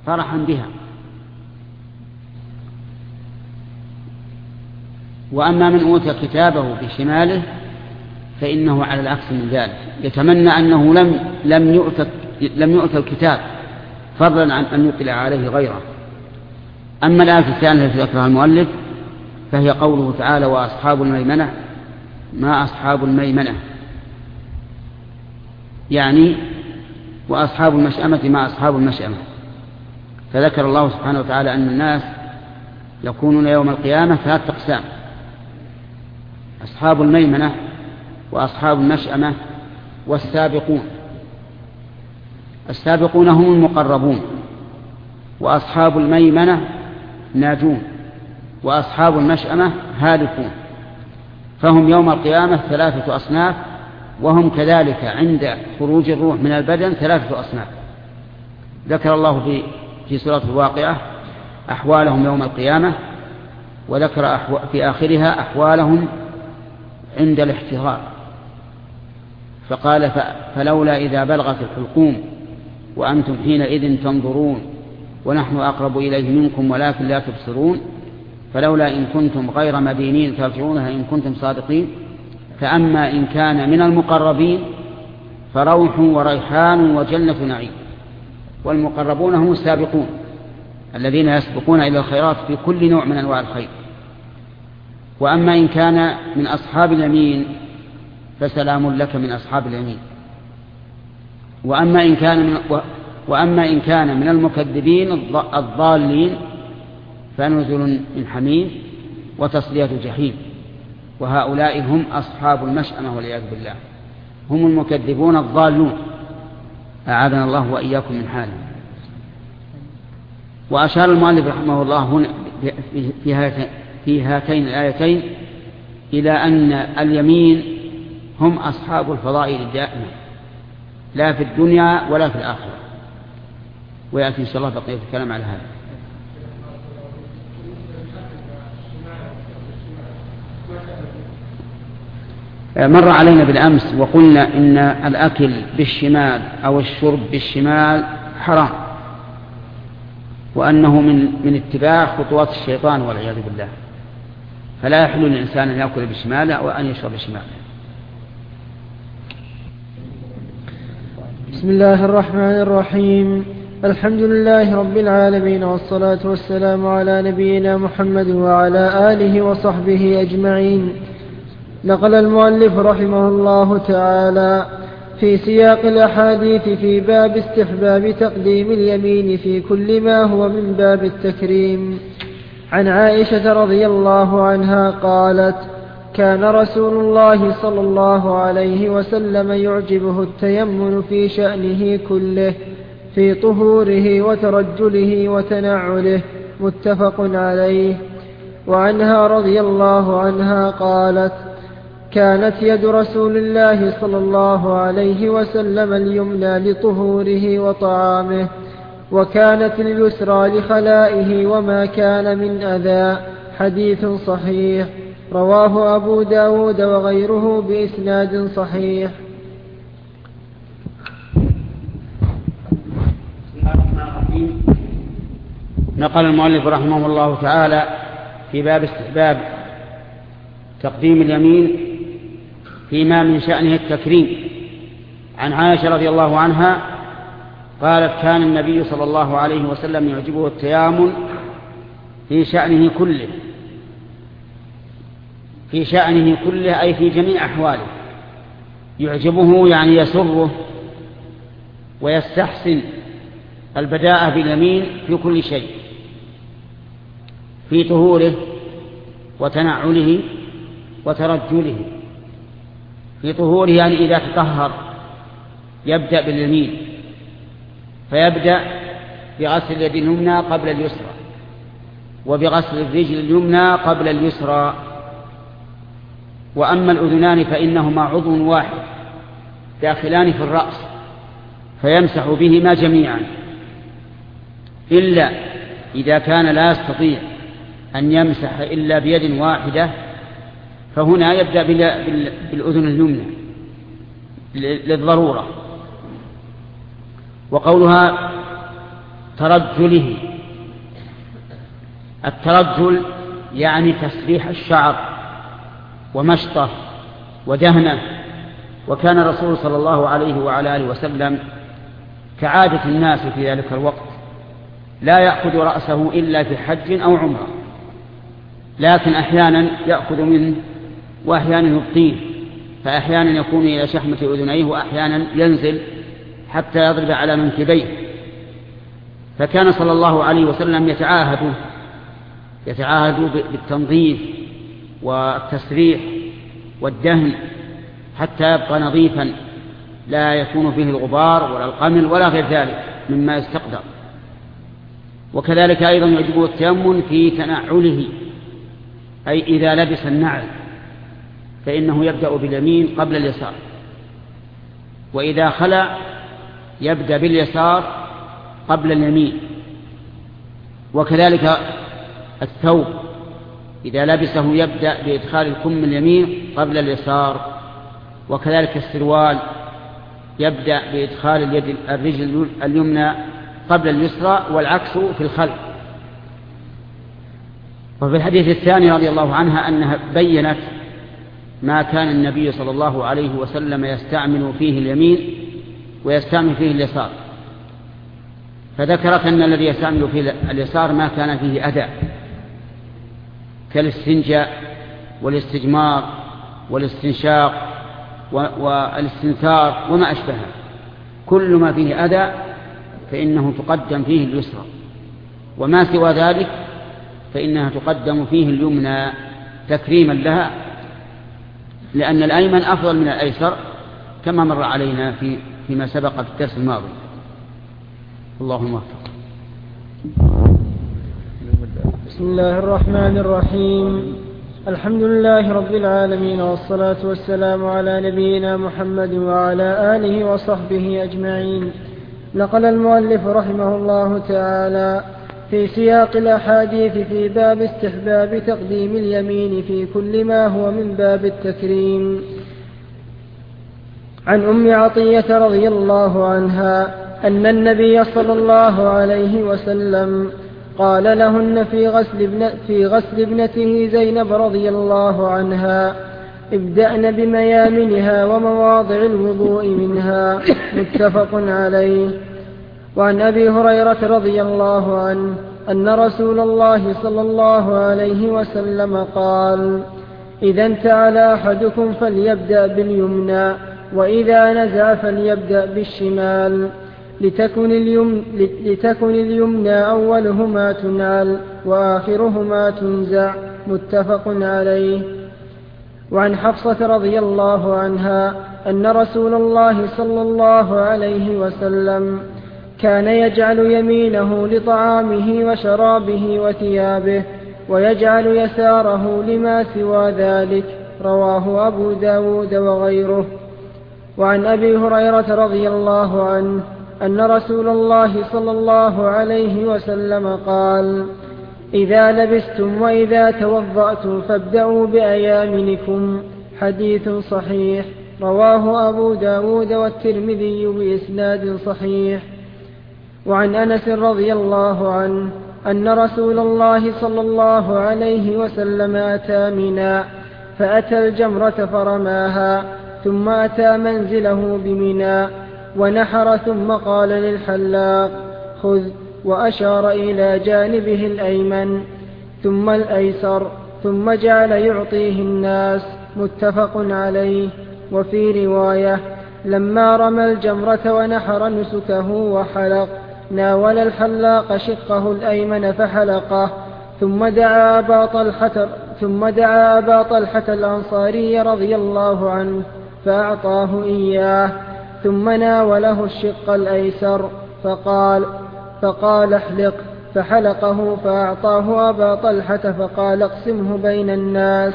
فرحا بها. وأما من أوتي كتابه بشماله فإنه على العكس من ذلك، يتمنى أنه لم يؤت الكتاب فضلا عن أن يطلع عليه غيره. أما الآية الثانية التي ذكرها المؤلف فهي قوله تعالى: وأصحاب الميمنة ما أصحاب الميمنة، يعني وأصحاب المشأمة ما أصحاب المشأمة. فذكر الله سبحانه وتعالى أن الناس يكونون يوم القيامة 3 أقسام: أصحاب الميمنة وأصحاب المشأمة والسابقون. السابقون هم المقربون، وأصحاب الميمنة ناجون، وأصحاب المشأمة هالكون. فهم يوم القيامة 3 أصناف، وهم كذلك عند خروج الروح من البدن 3 أصناف. ذكر الله في سورة الواقعة أحوالهم يوم القيامة، وذكر في آخرها أحوالهم عند الاحتضار، فقال: فلولا إذا بلغت الحلقوم وأنتم حينئذ تنظرون ونحن أقرب إليه منكم ولكن لا تبصرون، فلولا إن كنتم غير مدينين ترجعونها إن كنتم صادقين. فأما إن كان من المقربين فروح وريحان وجنة نعيم. والمقربون هم السابقون الذين يسبقون إلى الخيرات في كل نوع من أنواع الخير. وأما إن كان من أصحاب اليمين فسلام لك من أصحاب اليمين. وأما إن كان من المكذبين الضالين فنزل من حميم وتصلية جحيم. وهؤلاء هم أصحاب المشأمة والعياذ بالله، هم المكذبون الضالون، أعاذنا الله وإياكم من حالهم. وأشار المؤلف رحمه الله هنا في هاتين الآيتين إلى أن اليمين هم أصحاب الفضائل الدائمة، لا في الدنيا ولا في الآخرة. ويأتي إن شاء الله بقية الكلام على هذا. مر علينا بالأمس وقلنا إن الأكل بالشمال أو الشرب بالشمال حرام، وأنه من اتباع خطوات الشيطان والعياذ بالله، فلا يحل للإنسان أن يأكل بالشمال وأن يشرب بالشمال. بسم الله الرحمن الرحيم. الحمد لله رب العالمين، والصلاة والسلام على نبينا محمد وعلى آله وصحبه أجمعين. نقل المؤلف رحمه الله تعالى في سياق الأحاديث في باب استحباب تقديم اليمين في كل ما هو من باب التكريم عن عائشة رضي الله عنها قالت: كان رسول الله صلى الله عليه وسلم يعجبه التيمن في شأنه كله، في طهوره وترجله وتنعله، متفق عليه. وعنها رضي الله عنها قالت: كانت يد رسول الله صلى الله عليه وسلم اليمنى لطهوره وطعامه، وكانت اليسرى لخلائه وما كان من أذى. حديث صحيح رواه أبو داود وغيره بإسناد صحيح. نقل المؤلف رحمه الله تعالى في باب استحباب تقديم اليمين فيما من شأنه التكريم عن عائشة رضي الله عنها قالت: كان النبي صلى الله عليه وسلم يعجبه التيامن في شأنه كله. في شأنه كله أي في جميع أحواله. يعجبه يعني يسره ويستحسن البداءة باليمين في كل شيء، في طهوره وتنعله وترجله. في طهوره يعني إذا تطهر يبدأ باليمين، فيبدأ بغسل اليد اليمنى قبل اليسرى، وبغسل الرجل اليمنى قبل اليسرى. وأما الأذنان فإنهما عضو واحد داخلان في الرأس، فيمسح بهما جميعا، إلا إذا كان لا يستطيع أن يمسح إلا بيد واحدة، فهنا يبدأ بالأذن اليمنى للضرورة. وقولها ترجله. الترجل يعني تسريح الشعر ومشطه ودهنه. وكان الرسول صلى الله عليه وعلى آله وسلم كعادة الناس في ذلك الوقت لا يأخذ رأسه إلا في حج أو عمرة، لكن أحيانا يأخذ منه وأحيانا يبقيه، فأحيانا يكون إلى شحمة أذنيه وأحيانا ينزل حتى يضرب على منكبيه. فكان صلى الله عليه وسلم يتعاهد بالتنظيف والتسريح والدهن حتى يبقى نظيفا لا يكون فيه الغبار ولا القمل ولا غير ذلك مما يستقدر. وكذلك أيضا يجب التيمم في تنعله، أي إذا لبس النعل فإنه يبدأ باليمين قبل اليسار، وإذا خلع يبدأ باليسار قبل اليمين. وكذلك الثوب إذا لبسه يبدأ بإدخال الكم اليمين قبل اليسار، وكذلك السروال يبدأ بإدخال الرجل اليمنى قبل اليسرى، والعكس في الخلف. وفي الحديث الثاني رضي الله عنها أنها بيّنت ما كان النبي صلى الله عليه وسلم يستعمل فيه اليمين ويستعمل فيه اليسار، فذكرت أن الذي يستعمل فيه اليسار ما كان فيه أذى كالاستنجاء والاستجمار والاستنشاق والاستنثار وما أشبهه، كل ما فيه أذى فإنه تقدم فيه اليسرى، وما سوى ذلك فإنها تقدم فيه اليمنى تكريما لها، لأن الأيمن أفضل من الأيسر كما مر علينا فيما سبق في الدرس الماضي. اللهم وفق. بسم الله الرحمن الرحيم. الحمد لله رب العالمين، والصلاة والسلام على نبينا محمد وعلى آله وصحبه أجمعين. نقل المؤلف رحمه الله تعالى في سياق الأحاديث في باب استحباب تقديم اليمين في كل ما هو من باب التكريم عن أم عطية رضي الله عنها أن النبي صلى الله عليه وسلم قال لهن في غسل ابنته زينب رضي الله عنها: ابدأن بميامنها ومواضع الوضوء منها. متفق عليه. وعن أبي هريرة رضي الله عنه أن رسول الله صلى الله عليه وسلم قال: إذا انتعل أحدكم فليبدأ باليمنى، وإذا نزع فليبدأ بالشمال، لتكن اليمنى أولهما تنعل وآخرهما تنزع. متفق عليه. وعن حفصة رضي الله عنها أن رسول الله صلى الله عليه وسلم كان يجعل يمينه لطعامه وشرابه وثيابه، ويجعل يساره لما سوى ذلك. رواه أبو داود وغيره. وعن أبي هريرة رضي الله عنه أن رسول الله صلى الله عليه وسلم قال: إذا لبستم وإذا توضأتم فابدأوا بأيامنكم. حديث صحيح. رواه أبو داود والترمذي بإسناد صحيح. وعن أنس رضي الله عنه أن رسول الله صلى الله عليه وسلم أتى منى فأتى الجمرة فرماها، ثم أتى منزله بمنى ونحر، ثم قال للحلاق: خذ، وأشار إلى جانبه الأيمن ثم الأيسر، ثم جعل يعطيه الناس. متفق عليه. وفي رواية: لما رمى الجمرة ونحر نسكه وحلق، ناول الحلاق شقه الأيمن فحلقه، ثم دعا أبا طلحة الأنصاري رضي الله عنه فأعطاه إياه، ثم ناوله الشق الأيسر فقال احلق، فحلقه، فأعطاه أبا طلحة فقال اقسمه بين الناس.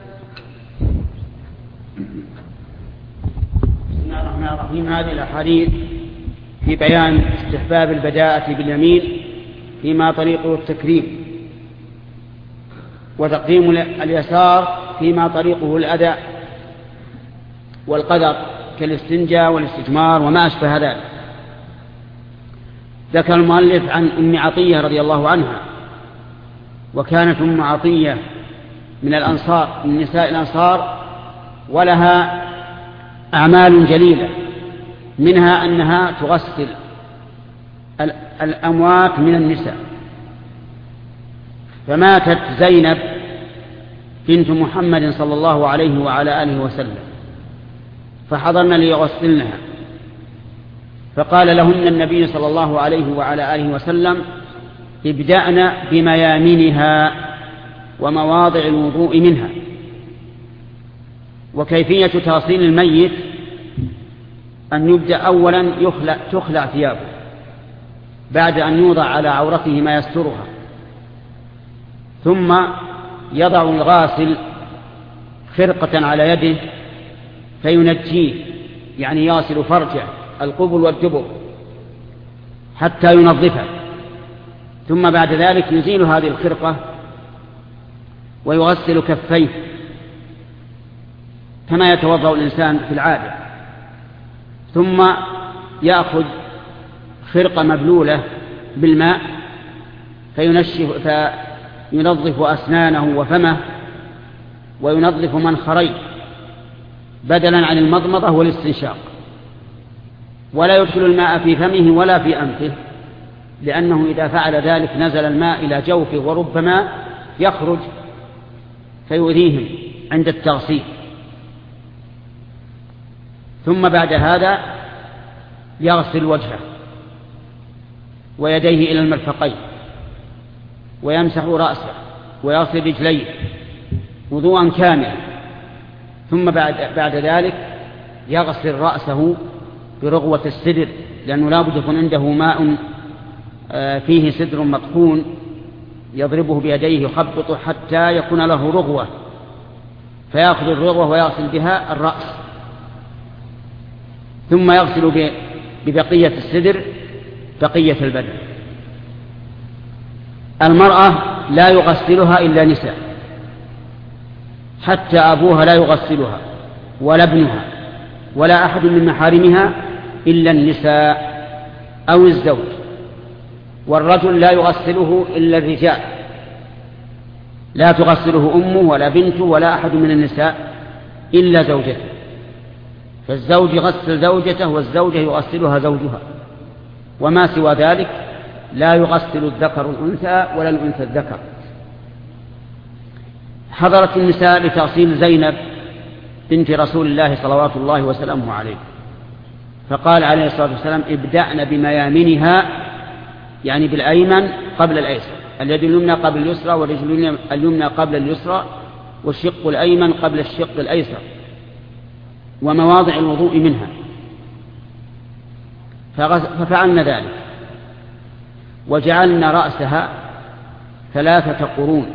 بسم الله الرحمن الرحيم. هذه الأحاديث في بيان استحباب البداءة باليمين فيما طريقه التكريم، وتقديم اليسار فيما طريقه الأذى والقدر كالاستنجاء والاستجمار وما أشبه ذلك. ذكر المؤلف عن أم عطية رضي الله عنها، وكانت أم عطية من الأنصار، من نساء الأنصار، ولها أعمال جليلة، منها أنها تغسل الأموات من النساء. فماتت زينب بنت محمد صلى الله عليه وعلى آله وسلم، فحضرن ليغسلنها، فقال لهن النبي صلى الله عليه وعلى آله وسلم: ابدأن بميامنها ومواضع الوضوء منها. وكيفية تغسيل الميت أن يبدأ أولا تخلع ثيابه بعد أن يوضع على عورته ما يسترها، ثم يضع الغاسل خرقة على يده فينجيه، يعني يغسل فرجه القبل والدبر حتى ينظفه، ثم بعد ذلك يزيل هذه الخرقة ويغسل كفيه كما يتوضأ الإنسان في العادة، ثم يأخذ خرقة مبلولة بالماء فينظف أسنانه وفمه وينظف منخريه بدلا عن المضمضة والاستنشاق، ولا يدخل الماء في فمه ولا في أنفه، لأنه إذا فعل ذلك نزل الماء إلى جوفه وربما يخرج فيؤذيهم عند التغسيل. ثم بعد هذا يغسل وجهه ويديه إلى المرفقين ويمسح رأسه ويغسل رجليه وضوءا كاملا، ثم بعد ذلك يغسل رأسه برغوة السدر، لأنه لا بد يكون عنده ماء فيه سدر مطحون يضربه بيديه يخبطه حتى يكون له رغوة، فيأخذ الرغوة ويغسل بها الرأس، ثم يغسل ببقية السدر بقية البدن. المرأة لا يغسلها إلا نساء، حتى أبوها لا يغسلها ولا ابنها ولا أحد من محارمها إلا النساء أو الزوج. والرجل لا يغسله إلا الرجال، لا تغسله أمه ولا بنته ولا أحد من النساء إلا زوجته، فالزوج يغسل زوجته والزوجة يغسلها زوجها، وما سوى ذلك لا يغسل الذكر الأنثى ولا الأنثى الذكر. حضرت النساء لتغسيل زينب بنت رسول الله صلوات الله وسلامه عليه، فقال عليه الصلاة والسلام: ابدأن بميامنها، يعني بالأيمن قبل الأيسر، اليد اليمنى قبل اليسرى والرجل اليمنى قبل اليسرى والشق الأيمن قبل الشق الأيسر، ومواضع الوضوء منها. ففعلنا ذلك وجعلنا رأسها 3 قرون،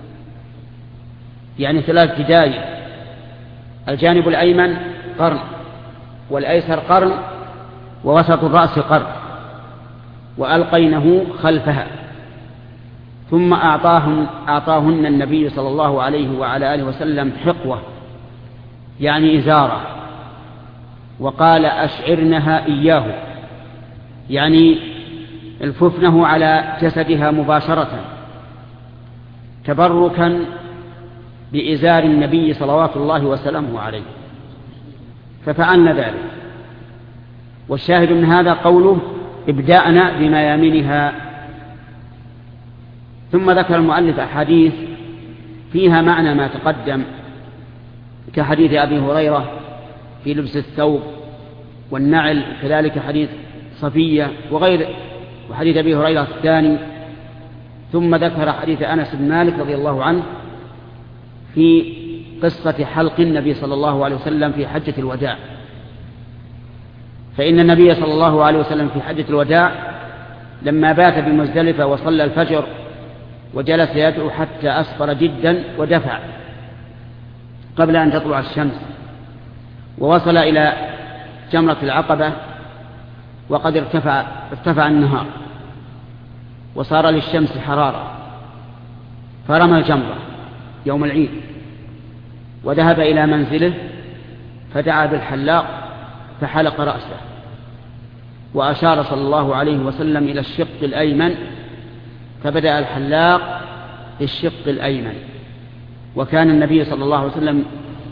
يعني 3 جدايل، الجانب الأيمن قرن والأيسر قرن ووسط الرأس قرن، وألقينه خلفها. ثم أعطاهن النبي صلى الله عليه وعلى آله وسلم حقوة، يعني إزارة، وقال: أشعرنها إياه، يعني الففنه على جسدها مباشرة تبركا بإزار النبي صلوات الله وسلامه عليه. ففعلنا ذلك. والشاهد من هذا قوله: ابدأنا بميامنها. ثم ذكر المؤلف أحاديث فيها معنى ما تقدم، كحديث أبي هريرة في لبس الثوب والنعل، كذلك حديث صفية وحديث أبي هريرة الثاني. ثم ذكر حديث أنس بن مالك رضي الله عنه في قصة حلق النبي صلى الله عليه وسلم في حجة الوداع، فإن النبي صلى الله عليه وسلم في حجة الوداع لما بات بمزدلفة وصلى الفجر وجلس يدعو حتى أسفر جدا ودفع قبل أن تطلع الشمس، ووصل إلى جمرة العقبة وقد ارتفع النهار وصار للشمس حرارة، فرمى الجمرة يوم العيد وذهب إلى منزله فدعا بالحلاق فحلق رأسه، وأشار صلى الله عليه وسلم إلى الشق الأيمن، فبدأ الحلاق بالشق الأيمن. وكان النبي صلى الله عليه وسلم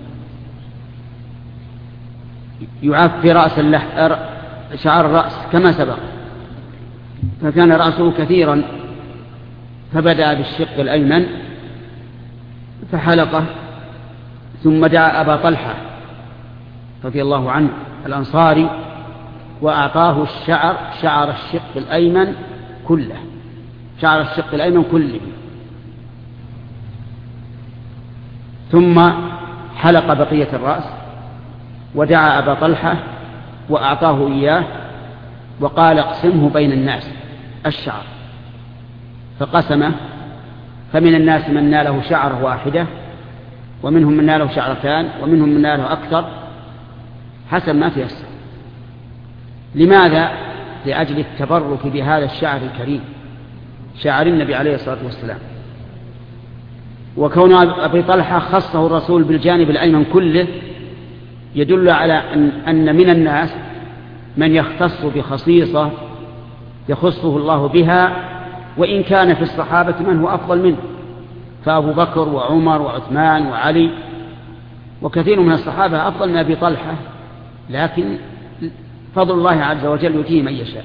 يعفي رأس شعر الرأس كما سبق، فكان رأسه كثيرا، فبدأ بالشق الأيمن فحلقه، ثم دعا أبا طلحة رضي الله عنه الأنصاري وأعطاه شعر الشق الأيمن كله، شعر الشق الأيمن كله، ثم حلق بقية الرأس ودعا أبا طلحة وأعطاه إياه وقال اقسمه بين الناس الشعر، فقسمه، فمن الناس من ناله شعره واحدة، ومنهم من ناله شعرتان، ومنهم من ناله أكثر، حسب ما تيسر. لماذا؟ لأجل التبرك بهذا الشعر الكريم، شعر النبي عليه الصلاة والسلام. وكون أبي طلحة خصه الرسول بالجانب الأيمن كله يدل على أن من الناس من يختص بخصيصة يخصه الله بها، وإن كان في الصحابة من هو أفضل منه، فأبو بكر وعمر وعثمان وعلي وكثير من الصحابة أفضل من أبي طلحة، لكن فضل الله عز وجل يؤتيه من يشاء.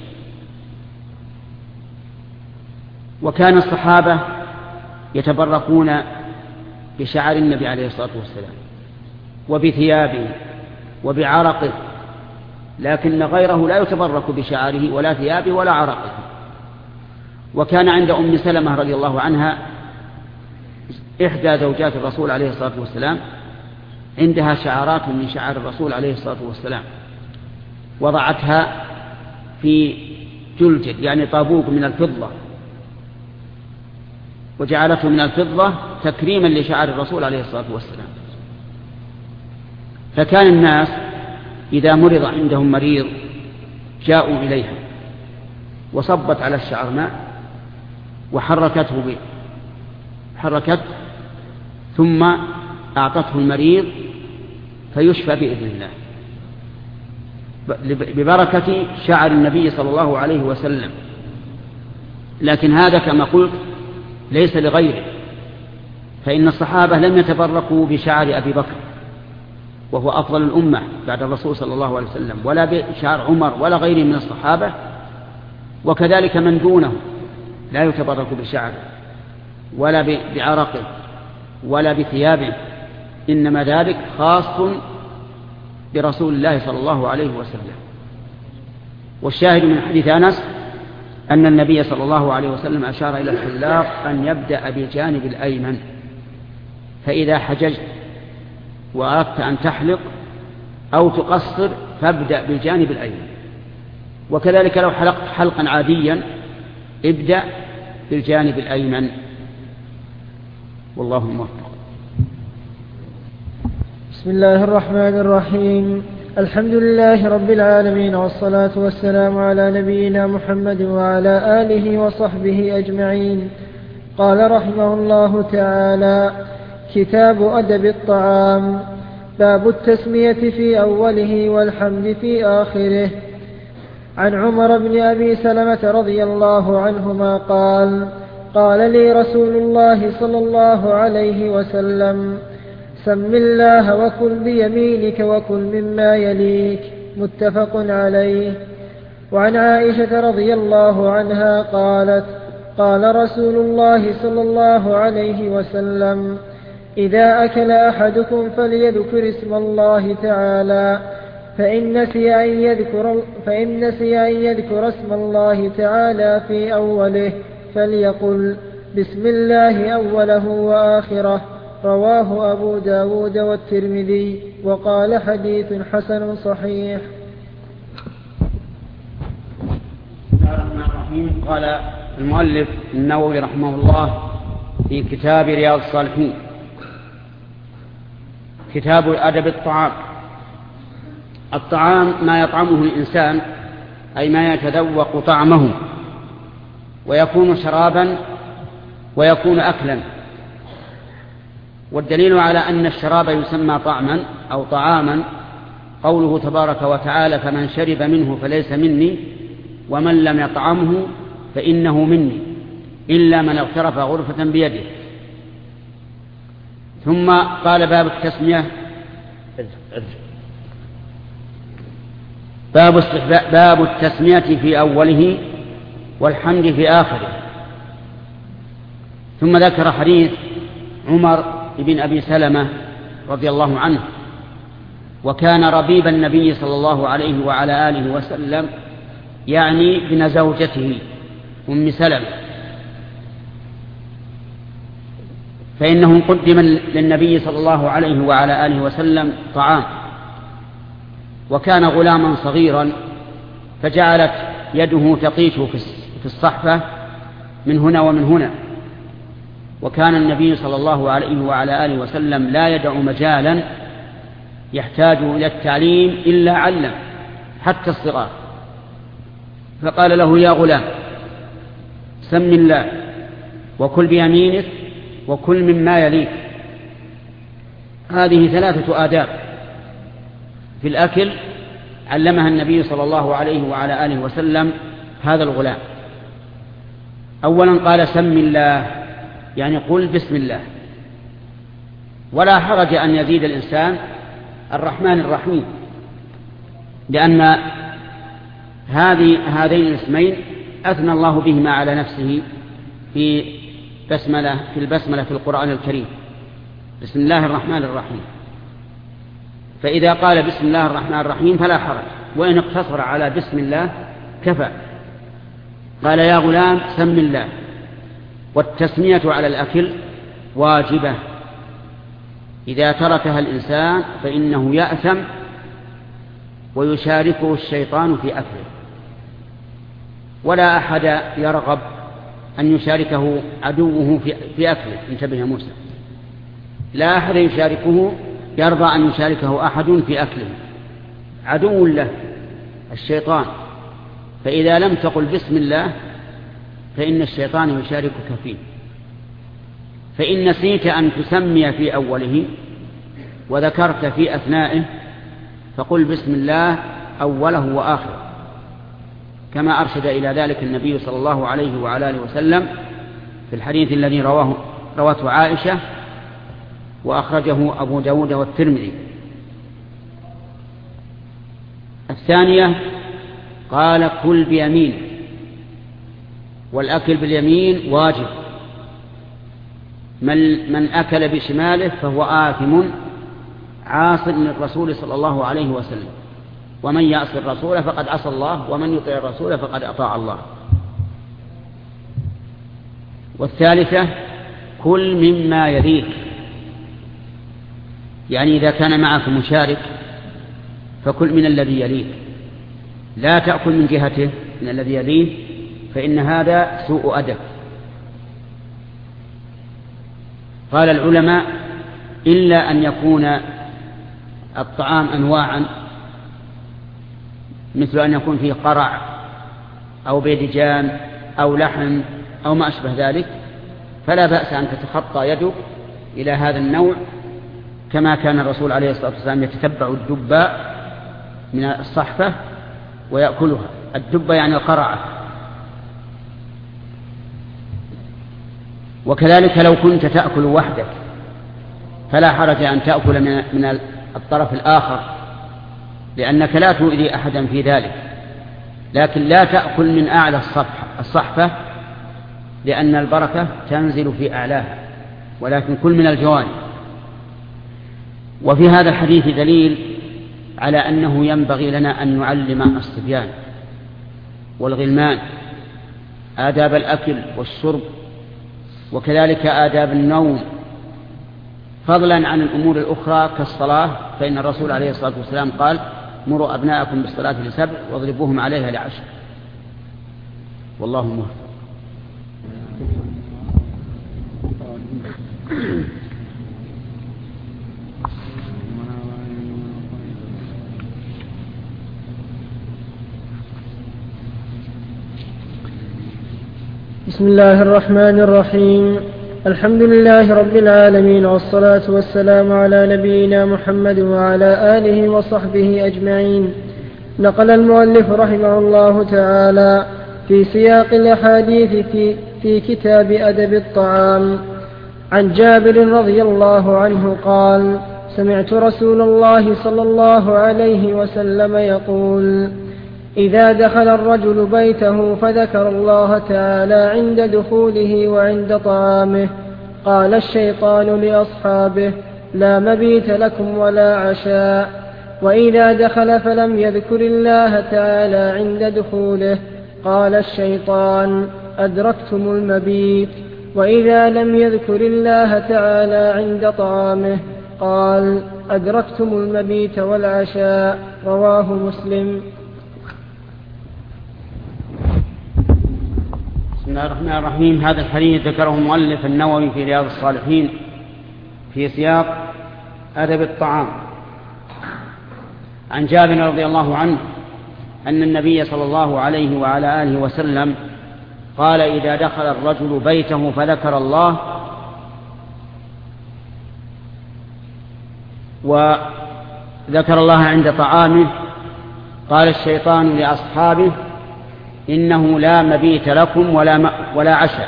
وكان الصحابة يتبركون بشعر النبي عليه الصلاة والسلام وبثيابه وبعرقه، لكن غيره لا يتبرك بشعره ولا ثيابه ولا عرقه. وكان عند أم سلمة رضي الله عنها إحدى زوجات الرسول عليه الصلاة والسلام عندها شعرات من شعر الرسول عليه الصلاة والسلام، وضعتها في جلجل يعني طابوق من الفضة، وجعلته من الفضة تكريما لشعر الرسول عليه الصلاة والسلام. فكان الناس إذا مرض عندهم مريض جاءوا إليها وصبت على الشعر ماء وحركته ثم أعطته المريض فيشفى بإذن الله ببركة شعر النبي صلى الله عليه وسلم. لكن هذا كما قلت ليس لغيره، فإن الصحابة لم يتبركوا بشعر أبي بكر وهو أفضل الأمة بعد الرسول صلى الله عليه وسلم، ولا بشعر عمر ولا غيره من الصحابة، وكذلك من دونه لا يتبرك بشعره ولا بعرقه ولا بثيابه، إنما ذلك خاص برسول الله صلى الله عليه وسلم. والشاهد من حديث أنس أن النبي صلى الله عليه وسلم أشار إلى الحلاق أن يبدأ بالجانب الأيمن، فإذا حججت وأردت أن تحلق أو تقصر فابدأ بالجانب الأيمن، وكذلك لو حلقت حلقا عاديا ابدأ بالجانب الأيمن، والله موفق. بسم الله الرحمن الرحيم. الحمد لله رب العالمين، والصلاة والسلام على نبينا محمد وعلى آله وصحبه أجمعين. قال رحمه الله تعالى: كتاب أدب الطعام. باب التسمية في أوله والحمد في آخره. عن عمر بن أبي سلمة رضي الله عنهما قال: قال لي رسول الله صلى الله عليه وسلم: سم الله وكل بيمينك وكل مما يليك. متفق عليه. وعن عائشة رضي الله عنها قالت: قال رسول الله صلى الله عليه وسلم: إذا أكل أحدكم فليذكر اسم الله تعالى، فإن نسي أن يذكر اسم الله تعالى في أوله فليقل بسم الله أوله وآخره. رواه أبو داود والترمذي، وقال حديث حسن صحيح. قال المؤلف النووي رحمه الله في كتاب رياض الصالحين: كتاب أدب الطعام. الطعام ما يطعمه الإنسان، أي ما يتذوق طعمه، ويكون شرابا ويكون أكلا. والدليل على أن الشراب يسمى طعما أو طعاما قوله تبارك وتعالى: فمن شرب منه فليس مني ومن لم يطعمه فإنه مني إلا من اغترف غرفة بيده. ثم قال باب التسمية في أوله والحمد في آخره. ثم ذكر حديث عمر بن أبي سلمة رضي الله عنه، وكان ربيب النبي صلى الله عليه وعلى آله وسلم، يعني بن زوجته أم سلمة، فإنه قدم للنبي صلى الله عليه وعلى آله وسلم طعام، وكان غلاما صغيرا، فجعلت يده تطيش في الصحفة من هنا ومن هنا. وكان النبي صلى الله عليه وعلى آله وسلم لا يدع مجالا يحتاج إلى التعليم إلا علم حتى الصغار، فقال له: يا غلام، سم الله وكل بيمينك وكل مما يليك. هذه 3 آداب في الأكل علمها النبي صلى الله عليه وعلى آله وسلم هذا الغلام. أولا قال: سم الله، يعني قل بسم الله، ولا حرج أن يزيد الإنسان الرحمن الرحيم، لأن هذين الاسمين أثنى الله بهما على نفسه في البسملة في القرآن الكريم، بسم الله الرحمن الرحيم. فإذا قال بسم الله الرحمن الرحيم فلا حرج، وإن اقتصر على بسم الله كفى. قال: يا غلام، سم الله. والتسمية على الأكل واجبة، إذا تركها الإنسان فإنه يأثم ويشاركه الشيطان في أكله، ولا أحد يرغب أن يشاركه عدوه في أكله. انتبه يا موسى، لا أحد يرضى أن يشاركه أحد في أكله، عدو له الشيطان. فإذا لم تقل بسم الله فإن الشيطان يشاركك فيه. فإن نسيت أن تسمي في أوله وذكرت في أثنائه فقل بسم الله أوله وآخره، كما أرشد إلى ذلك النبي صلى الله عليه وعلى آله وسلم في الحديث الذي روته عائشة وأخرجه أبو داود والترمذي. الثانية قال: كل بيمين. والأكل باليمين واجب، من أكل بشماله فهو آثم عاص للرسول صلى الله عليه وسلم، ومن يعص الرسول فقد عصى الله، ومن يطيع الرسول فقد أطاع الله. والثالثة: كل مما يليك، يعني إذا كان معك مشارك فكل من الذي يليك، لا تأكل من جهته من الذي يليه، فإن هذا سوء أدب. قال العلماء: إلا أن يكون الطعام أنواعا، مثل أن يكون فيه قرع أو بيدجان أو لحم أو ما أشبه ذلك، فلا بأس أن تتخطى يدك إلى هذا النوع، كما كان الرسول عليه الصلاة والسلام يتتبع الدباء من الصحفة ويأكلها. الدباء يعني القرعة. وكذلك لو كنت تأكل وحدك فلا حرج أن تأكل من الطرف الآخر، لأنك لا تؤذي أحدا في ذلك، لكن لا تأكل من أعلى الصحفة لأن البركة تنزل في أعلاها، ولكن كل من الجوانب. وفي هذا الحديث دليل على أنه ينبغي لنا أن نعلم الصبيان والغلمان آداب الأكل والشرب، وكذلك آداب النوم، فضلا عن الأمور الأخرى كالصلاة، فإن الرسول عليه الصلاة والسلام قال: مروا أبناءكم بالصلاة ل7 واضربوهم عليها ل10. والله موفق. بسم الله الرحمن الرحيم. الحمد لله رب العالمين، والصلاة والسلام على نبينا محمد وعلى آله وصحبه أجمعين. نقل المؤلف رحمه الله تعالى في سياق الأحاديث في كتاب أدب الطعام عن جابر رضي الله عنه قال: سمعت رسول الله صلى الله عليه وسلم يقول: إذا دخل الرجل بيته فذكر الله تعالى عند دخوله وعند طعامه قال الشيطان لأصحابه: لا مبيت لكم ولا عشاء. وإذا دخل فلم يذكر الله تعالى عند دخوله قال الشيطان: أدركتم المبيت. وإذا لم يذكر الله تعالى عند طعامه قال: أدركتم المبيت والعشاء. رواه مسلم. بسم الله الرحمن الرحيم. هذا الحديث ذكره مؤلف النووي في رياض الصالحين في سياق أدب الطعام عن جابر رضي الله عنه أن النبي صلى الله عليه وعلى آله وسلم قال: إذا دخل الرجل بيته فذكر الله وذكر الله عند طعامه قال الشيطان لأصحابه: إنه لا مبيت لكم ولا عشاء.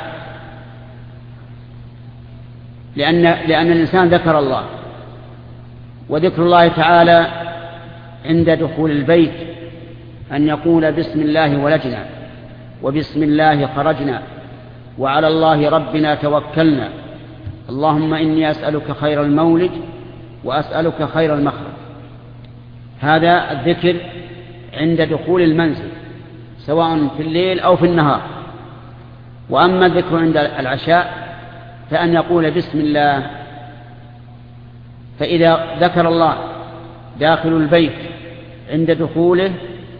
لأن الإنسان ذكر الله، وذكر الله تعالى عند دخول البيت أن يقول: بسم الله ولجنا، وبسم الله خرجنا، وعلى الله ربنا توكلنا، اللهم إني أسألك خير المولد وأسألك خير المخرج. هذا الذكر عند دخول المنزل سواء في الليل أو في النهار. وأما الذكر عند العشاء فأن يقول بسم الله. فإذا ذكر الله داخل البيت عند دخوله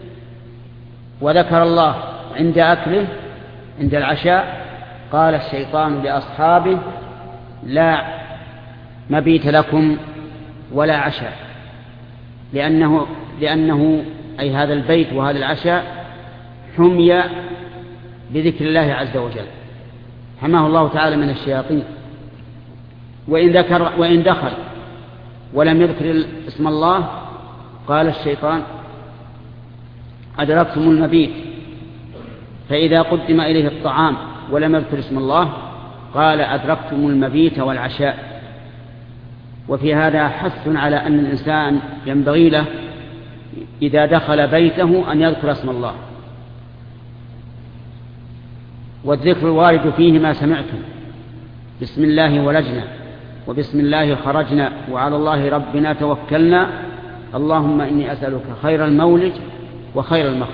وذكر الله عند أكله عند العشاء قال الشيطان لأصحابه: لا مبيت لكم ولا عشاء. لأنه أي هذا البيت وهذا العشاء حمي بذكر الله عز وجل، حماه الله تعالى من الشياطين. وإن دخل ولم يذكر اسم الله قال الشيطان: أدركتم المبيت. فإذا قدم إليه الطعام ولم يذكر اسم الله قال: أدركتم المبيت والعشاء. وفي هذا حث على أن الإنسان ينبغي له إذا دخل بيته أن يذكر اسم الله. والذكر الوارد فيه ما سمعتم: بسم الله ولجنا، وبسم الله خرجنا، وعلى الله ربنا توكلنا، اللهم إني أسألك خير المولد وخير المخرج.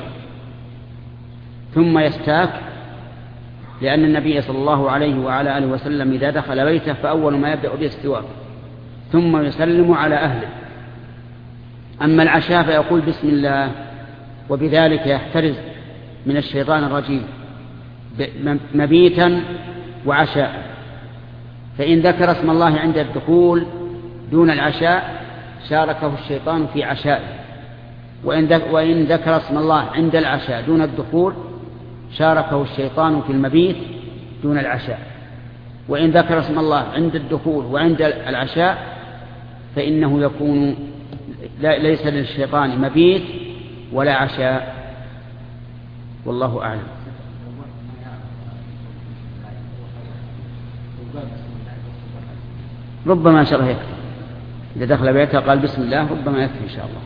ثم يستاك، لأن النبي صلى الله عليه وعلى آله وسلم إذا دخل بيته فأول ما يبدأ به السواك ثم يسلم على أهله. أما العشاء فيقول بسم الله، وبذلك يحترز من الشيطان الرجيم مبيتا وعشاء. فإن ذكر اسم الله عند الدخول دون العشاء شاركه الشيطان في عشائه، وإن ذكر اسم الله عند العشاء دون الدخول شاركه الشيطان في المبيت دون العشاء. وإن ذكر اسم الله عند الدخول وعند العشاء فإنه يكون ليس للشيطان مبيت ولا عشاء، والله أعلم. ربما إن شاء الله يكفي، إذا دخل بيته قال بسم الله ربما يكفي إن شاء الله.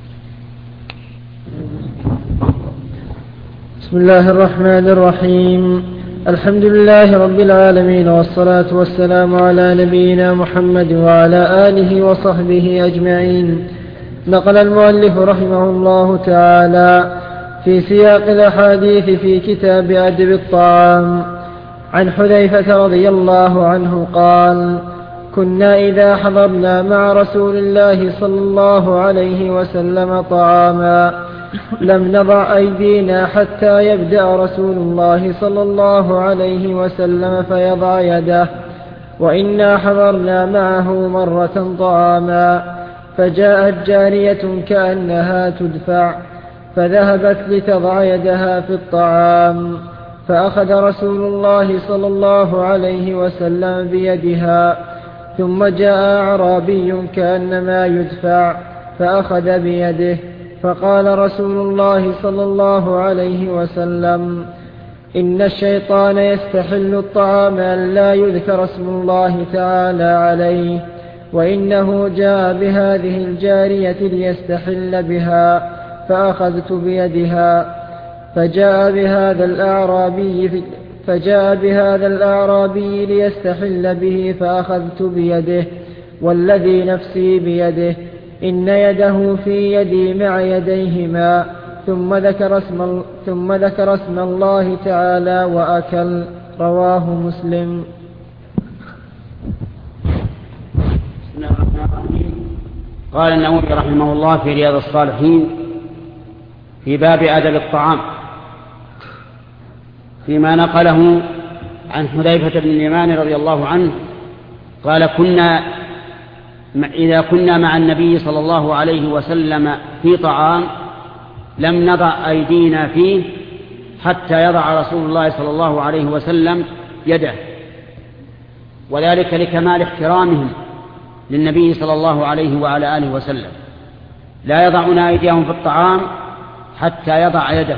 بسم الله الرحمن الرحيم. الحمد لله رب العالمين، والصلاة والسلام على نبينا محمد وعلى آله وصحبه أجمعين. نقل المؤلف رحمه الله تعالى في سياق الأحاديث في كتاب أدب الطعام عن حذيفة رضي الله عنه قال: كنا إذا حضرنا مع رسول الله صلى الله عليه وسلم طعاما لم نضع أيدينا حتى يبدأ رسول الله صلى الله عليه وسلم فيضع يده، وإنا حضرنا معه مرة طعاما فجاءت جارية كأنها تدفع فذهبت لتضع يدها في الطعام، فأخذ رسول الله صلى الله عليه وسلم بيدها، ثم جاء أعرابي كأنما يدفع فأخذ بيده، فقال رسول الله صلى الله عليه وسلم: إن الشيطان يستحل الطعام أن لا يذكر اسم الله تعالى عليه، وإنه جاء بهذه الجارية ليستحل بها فأخذت بيدها، فجاء بهذا الأعرابي ليستحل به فأخذت بيده، والذي نفسي بيده إن يده في يدي مع يديهما، ثم ذكر اسم الله تعالى وأكل. رواه مسلم. قال النووي رحمه الله في رياض الصالحين في باب أدب الطعام فيما نقله عن حذيفة بن اليمان رضي الله عنه قال: إذا كنا مع النبي صلى الله عليه وسلم في طعام لم نضع أيدينا فيه حتى يضع رسول الله صلى الله عليه وسلم يده، وذلك لكمال احترامهم للنبي صلى الله عليه وعلى آله وسلم، لا يضعون أيديهم في الطعام حتى يضع يده.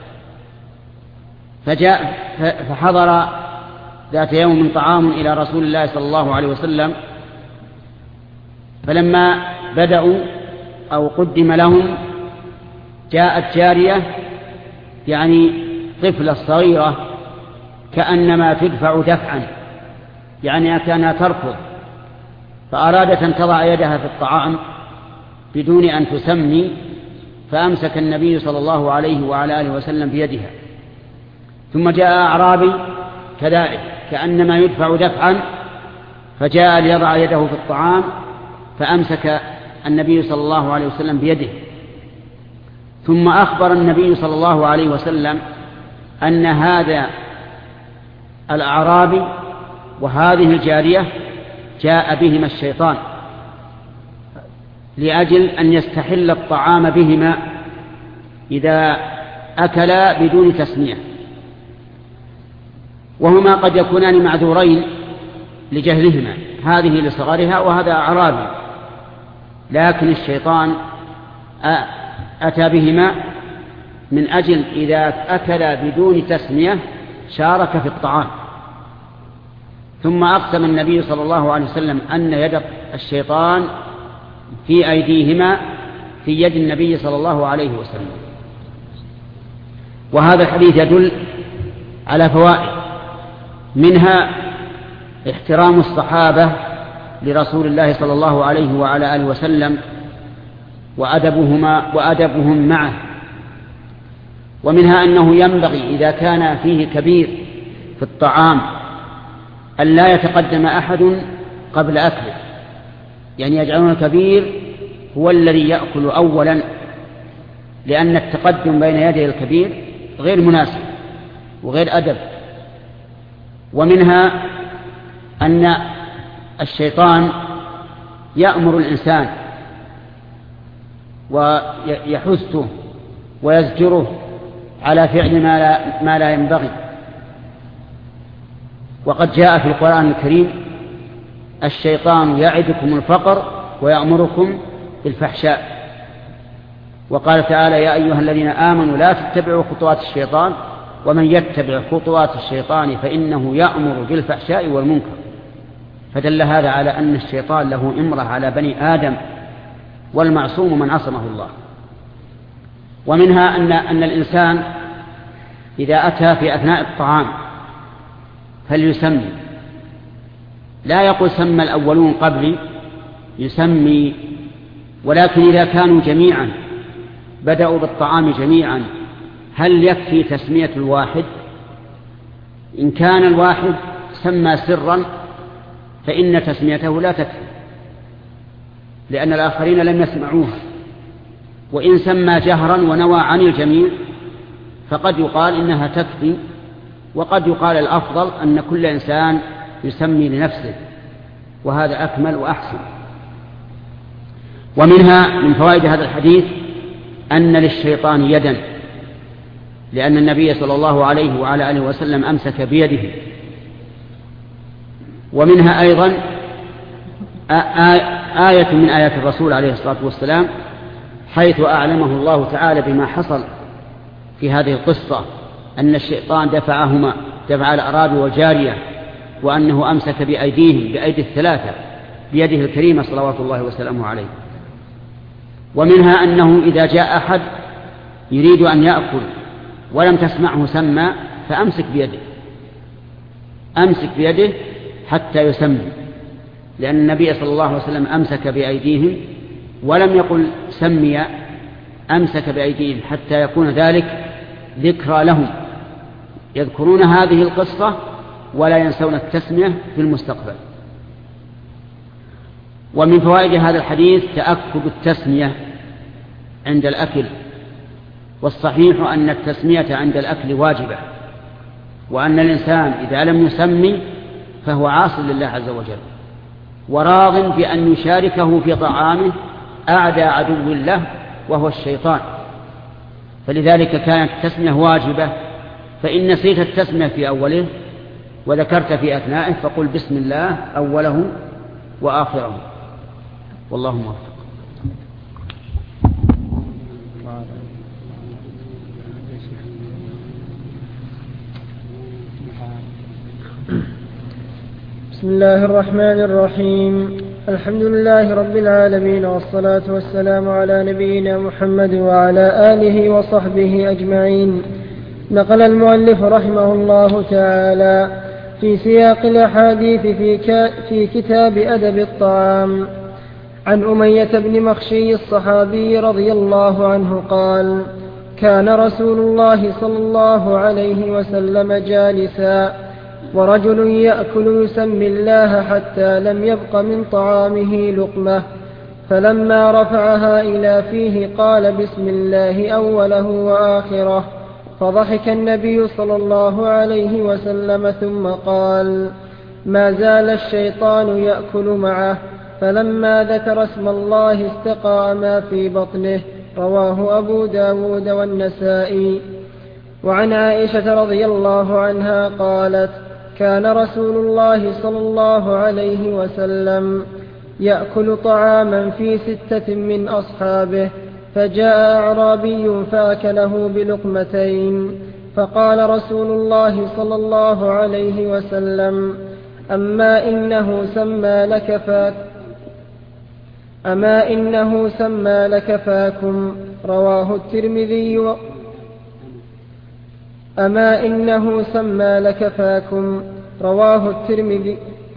فحضر ذات يوم طعام إلى رسول الله صلى الله عليه وسلم، فلما بدأوا أو قدم لهم جاءت جارية يعني طفلة صغيرة كأنما تدفع دفعا، يعني كانها تركض، فأرادت أن تضع يدها في الطعام بدون أن تسمي، فأمسك النبي صلى الله عليه وعلى آله وسلم بيدها. ثم جاء أعرابي كذلك كأنما يدفع دفعا، فجاء ليضع يده في الطعام فأمسك النبي صلى الله عليه وسلم بيده. ثم أخبر النبي صلى الله عليه وسلم أن هذا الأعرابي وهذه الجارية جاء بهما الشيطان لأجل أن يستحل الطعام بهما إذا أكلا بدون تسمية، وهما قد يكونان معذورين لجهلهما، هذه لصغرها وهذا أعرابي، لكن الشيطان أتى بهما من أجل إذا أكل بدون تسمية شارك في الطعام. ثم أقسم النبي صلى الله عليه وسلم أن يد الشيطان في أيديهما في يد النبي صلى الله عليه وسلم. وهذا الحديث يدل على فوائد، منها احترام الصحابة لرسول الله صلى الله عليه وعلى آله وسلم وأدبهم معه، ومنها أنه ينبغي إذا كان فيه كبير في الطعام أن لا يتقدم أحد قبل أكله، يعني يجعلون الكبير هو الذي يأكل أولا، لأن التقدم بين يدي الكبير غير مناسب وغير أدب. ومنها أن الشيطان يأمر الإنسان ويحثه ويزجره على فعل ما لا ينبغي. وقد جاء في القرآن الكريم: الشيطان يعدكم الفقر ويأمركم بالفحشاء. وقال تعالى: يا أيها الذين آمنوا لا تتبعوا خطوات الشيطان ومن يتبع خطوات الشيطان فإنه يأمر بالفحشاء والمنكر. فدل هذا على أن الشيطان له إمرة على بني آدم، والمعصوم من عصمه الله. ومنها أن الإنسان إذا أتى في أثناء الطعام فليسمي، لا يقول سمى الأولون قبلي، يسمي. ولكن إذا كانوا جميعا بدأوا بالطعام جميعا هل يكفي تسمية الواحد؟ إن كان الواحد سمى سرا فإن تسميته لا تكفي، لأن الآخرين لم يسمعوها. وإن سمى جهرا ونوى عن الجميع فقد يقال إنها تكفي، وقد يقال الأفضل أن كل إنسان يسمي لنفسه، وهذا أكمل وأحسن. ومنها من فوائد هذا الحديث أن للشيطان يدا، لأن النبي صلى الله عليه وعلى آله وسلم أمسك بيده. ومنها أيضا آية من آيات الرسول عليه الصلاة والسلام حيث أعلمه الله تعالى بما حصل في هذه القصة، أن الشيطان دفع الأعرابي والجارية، وأنه أمسك بأيديهم بأيدي الثلاثة بيده الكريمة صلوات الله وسلامه عليه. ومنها أنه إذا جاء أحد يريد أن يأكل ولم تسمعه سمى فأمسك بيده حتى يسمي، لأن النبي صلى الله عليه وسلم أمسك بأيديهم ولم يقل سمي، أمسك بأيديهم حتى يكون ذلك ذكرى لهم، يذكرون هذه القصة ولا ينسون التسمية في المستقبل. ومن فوائد هذا الحديث تأكد التسمية عند الأكل، والصحيح أن التسمية عند الأكل واجبة، وأن الإنسان إذا لم يسمي فهو عاص لله عز وجل، وراض بأن يشاركه في طعامه أعدى عدو له وهو الشيطان، فلذلك كانت التسمية واجبة. فإن نسيت التسمية في أوله وذكرت في أثنائه فقل بسم الله أوله وآخره، والله موفق. بسم الله الرحمن الرحيم. الحمد لله رب العالمين، والصلاة والسلام على نبينا محمد وعلى آله وصحبه أجمعين. نقل المؤلف رحمه الله تعالى في سياق الأحاديث في كتاب أدب الطعام عن أمية بن مخشي الصحابي رضي الله عنه قال: كان رسول الله صلى الله عليه وسلم جالسا ورجل يأكل يسمي الله حتى لم يبق من طعامه لقمة، فلما رفعها إلى فيه قال بسم الله أوله وآخره، فضحك النبي صلى الله عليه وسلم ثم قال: ما زال الشيطان يأكل معه، فلما ذكر اسم الله استقى ما في بطنه. رواه أبو داود والنسائي. وعن عائشة رضي الله عنها قالت: كان رسول الله صلى الله عليه وسلم يأكل طعاما في 6 من أصحابه، فجاء أعرابي فأكله بلقمتين، فقال رسول الله صلى الله عليه وسلم: أما إنه سمى لك فاكم. رواه الترمذي. أما إنه سمى لك فاكم. رواه الترمذي.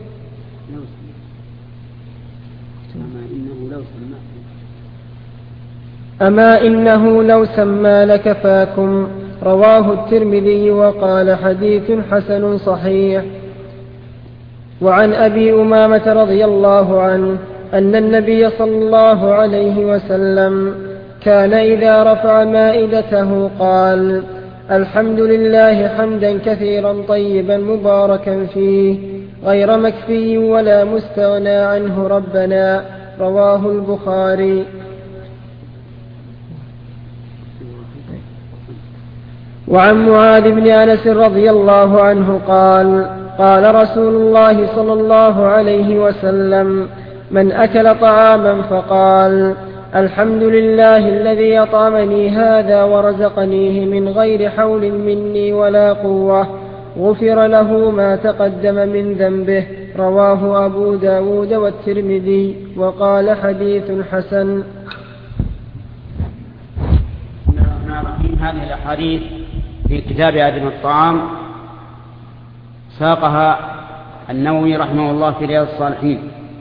أما إنه لو سمى لك فاكم. رواه الترمذي وقال حديث حسن صحيح. وعن أبي أمامة رضي الله عنه أن النبي صلى الله عليه وسلم كان إذا رفع مائدته قال: الحمد لله حمدا كثيرا طيبا مباركا فيه غير مكفي ولا مستغنى عنه ربنا. رواه البخاري. وعن معاذ بن أنس رضي الله عنه قال: قال رسول الله صلى الله عليه وسلم: من أكل طعاما فقال: الحمد لله الذي أطعمني هذا ورزقنيه من غير حول مني ولا قوة، غفر له ما تقدم من ذنبه. رواه أبو داود والترمذي وقال حديث حسن. هذه الأحاديث في كتاب أدب الطعام ساقها النووي رحمه الله في رياض الصالحين،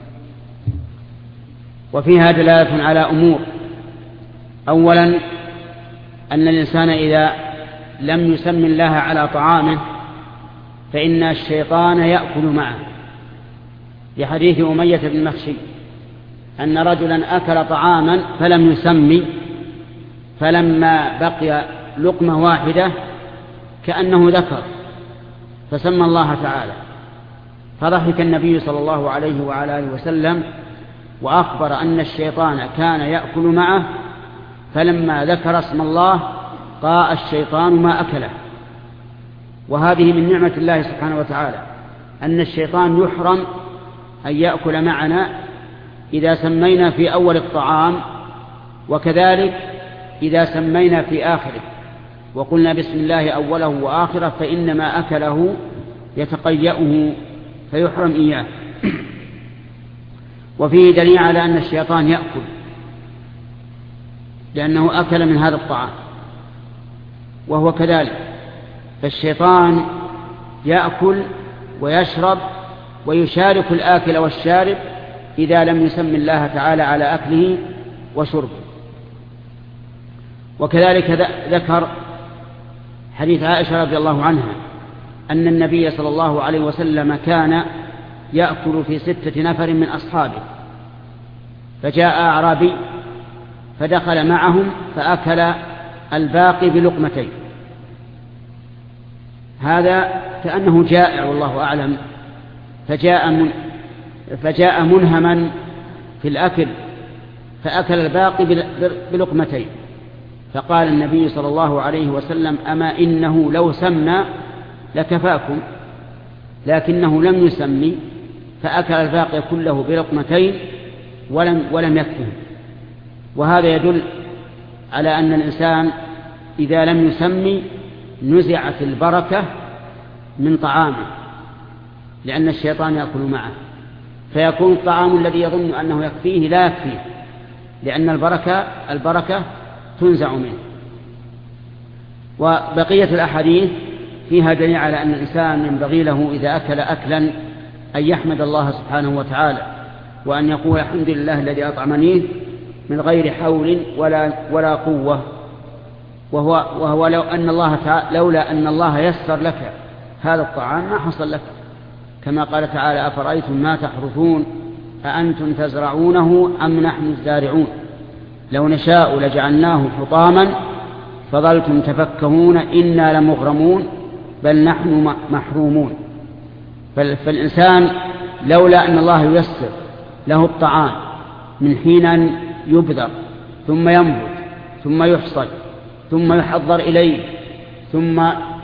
وفيها دلالة على أمور. أولا أن الإنسان إذا لم يسمي الله على طعامه فإن الشيطان يأكل معه، لحديث أمية بن مخشي أن رجلا أكل طعاما فلم يسمي، فلما بقي لقمة واحدة كأنه ذكر فسمى الله تعالى، فضحك النبي صلى الله عليه وعلى آله وسلم وأخبر أن الشيطان كان يأكل معه، فلما ذكر اسم الله قاء الشيطان ما أكله. وهذه من نعمة الله سبحانه وتعالى أن الشيطان يحرم أن يأكل معنا إذا سمينا في أول الطعام وكذلك إذا سمينا في آخره وقلنا بسم الله أوله وآخره فإنما أكله يتقيأه فيحرم إياه. وفيه دليل على أن الشيطان يأكل لأنه أكل من هذا الطعام، وهو كذلك، فالشيطان يأكل ويشرب ويشارك الآكل والشارب إذا لم يسم الله تعالى على أكله وشربه. وكذلك ذكر حديث عائشة رضي الله عنها أن النبي صلى الله عليه وسلم كان يأكل في 6 نفر من أصحابه، فجاء أعرابي فدخل معهم فأكل الباقي بلقمتين، هذا كأنه جائع والله أعلم، فجاء منهما في الأكل فأكل الباقي بلقمتين، فقال النبي صلى الله عليه وسلم أما إنه لو سمى لكفاكم، لكنه لم يسمي فأكل الباقي كله بلقمتين ولم يكفه. وهذا يدل على أن الإنسان إذا لم يسمي نزعت البركة من طعامه، لأن الشيطان يأكل معه، فيكون الطعام الذي يظن أنه يكفيه لا يكفيه، لأن البركة تنزع منه. وبقية الأحاديث فيها دليل على أن الإنسان ينبغي له إذا أكل أكلا أن يحمد الله سبحانه وتعالى، وأن يقول الحمد لله الذي أطعمني من غير حول ولا قوة، وهو لولا أن الله يسر لك هذا الطعام ما حصل لك، كما قال تعالى أفرأيتم ما تحرثون أأنتم تزرعونه أم نحن الزارعون لو نشاء لجعلناه حطاما فظلتم تفكهون إنا لمغرمون بل نحن محرومون. فالإنسان لولا أن الله ييسر له الطعام من حين يبذر ثم ينبت ثم يحصد ثم يحضر إليه ثم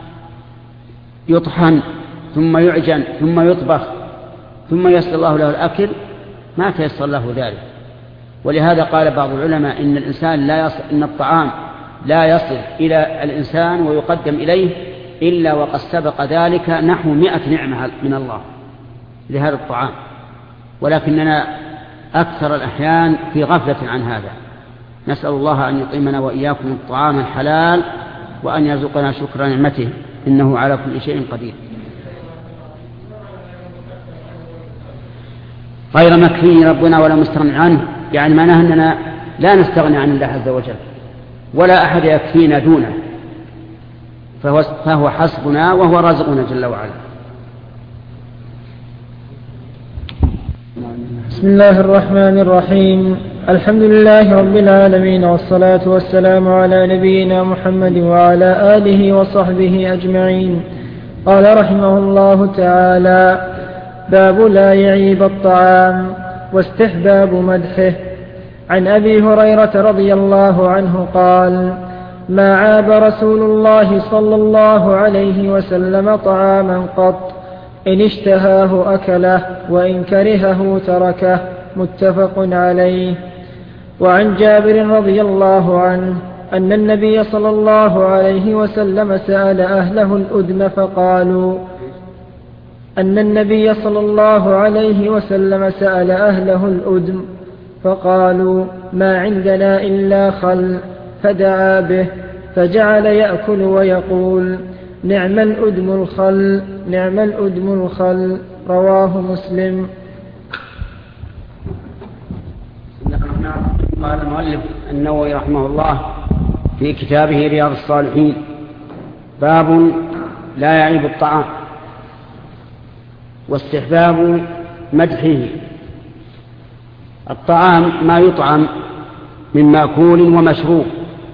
يطحن ثم يعجن ثم يطبخ ثم ييسر الله له الأكل ما تيسر له ذلك. ولهذا قال بعض العلماء إن الطعام لا يصل إلى الإنسان ويقدم إليه إلا وقد سبق ذلك نحو 100 نعمة من الله لهذا الطعام، ولكننا أكثر الأحيان في غفلة عن هذا. نسأل الله أن يطعمنا وإياكم الطعام الحلال وأن يرزقنا شكر نعمته إنه على كل شيء قدير. غير مكفي ربنا ولا مستغني عنه، يعني معناه أننا لا نستغني عن الله عز وجل ولا أحد يكفينا دونه، فهو حسبنا وهو رازقنا جل وعلا. بسم الله الرحمن الرحيم. الحمد لله رب العالمين، والصلاة والسلام على نبينا محمد وعلى آله وصحبه أجمعين. قال رحمه الله تعالى: باب لا يعيب الطعام واستحباب مدحه. عن أبي هريرة رضي الله عنه قال: ما عاب رسول الله صلى الله عليه وسلم طعاما قط، إن اشتهاه أكله وإن كرهه تركه. متفق عليه. وعن جابر رضي الله عنه أن النبي صلى الله عليه وسلم سأل أهله الأدم فقالوا أن النبي صلى الله عليه وسلم سأل أهله الأدم فقالوا ما عندنا إلا خل، فدعا به فجعل يأكل ويقول نعم الأدم الخل نعم الأدم الخل. رواه مسلم. قال المؤلف النووي رحمه الله في كتابه رياض الصالحين: باب لا يعيب الطعام واستحباب مدحه. الطعام ما يطعم من مأكول ومشروب،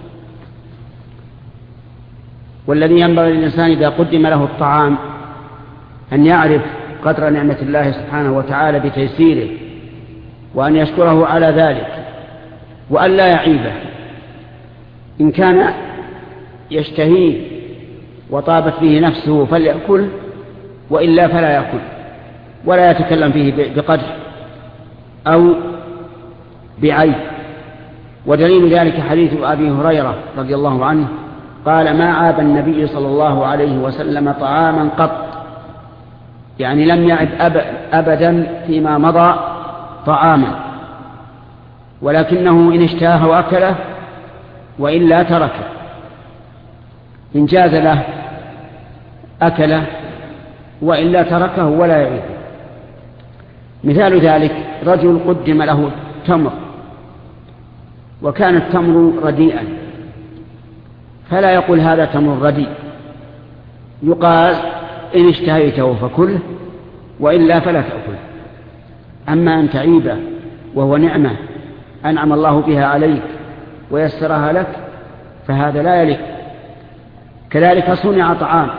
والذي ينبغي للإنسان إذا قدم له الطعام أن يعرف قدر نعمة الله سبحانه وتعالى بتيسيره، وأن يشكره على ذلك، وأن لا يعيبه. إن كان يشتهيه وطابت به نفسه فليأكل، وإلا فلا يأكل، ولا يتكلم فيه بقدر أو بعيب. ودليل ذلك حديث أبي هريرة رضي الله عنه قال: ما عاب النبي صلى الله عليه وسلم طعاما قط، يعني لم يعب أبدا فيما مضى طعاما، ولكنه إن اشتهاه وأكله وإلا تركه. إن جاز له أكله وإلا تركه ولا يعيده. مثال ذلك رجل قدم له تمر وكان التمر رديئا، فلا يقول هذا تمر رديء، يقال إن اشتهيته فكله وإلا فلا تأكله. أما أن تعيبه وهو نعمة أنعم الله بها عليك ويسرها لك فهذا لا يليق. كذلك صنع طعام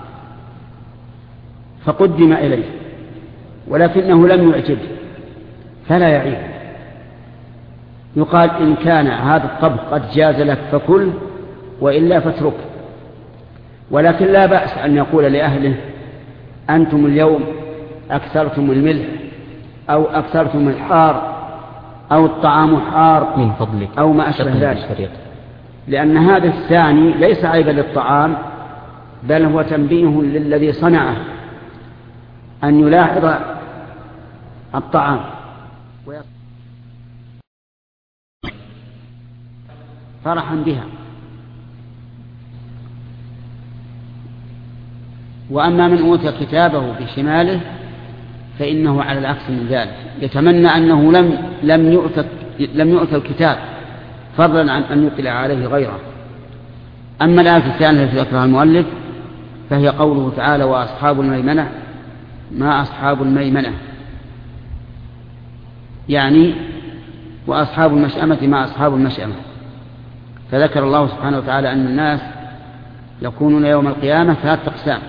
فقدم إليه ولكنه لم يعجبه فلا يعيب، يقال إن كان هذا الطبخ قد جاز لك فكل وإلا فاتركه. ولكن لا بأس أن يقول لأهله: أنتم اليوم أكثرتم الملح أو أكثرتم الحار أو الطعام حار من فضلك أو ما أشبه ذلك، لأن هذا الثاني ليس عيبا للطعام بل هو تنبيه للذي صنعه أن يلاحظ الطعام فرحا بها. وأما من أوتى كتابه بشماله فإنه على العكس من ذلك، يتمنى أنه لم يؤت الكتاب فضلا عن أن يطلع عليه غيره. أما الآية الثانية التي ذكرها المؤلف فهي قوله تعالى: وأصحاب الميمنة ما أصحاب الميمنة، يعني وأصحاب المشأمة ما أصحاب المشأمة. فذكر الله سبحانه وتعالى أن الناس يكونون يوم القيامة 3 أقسام: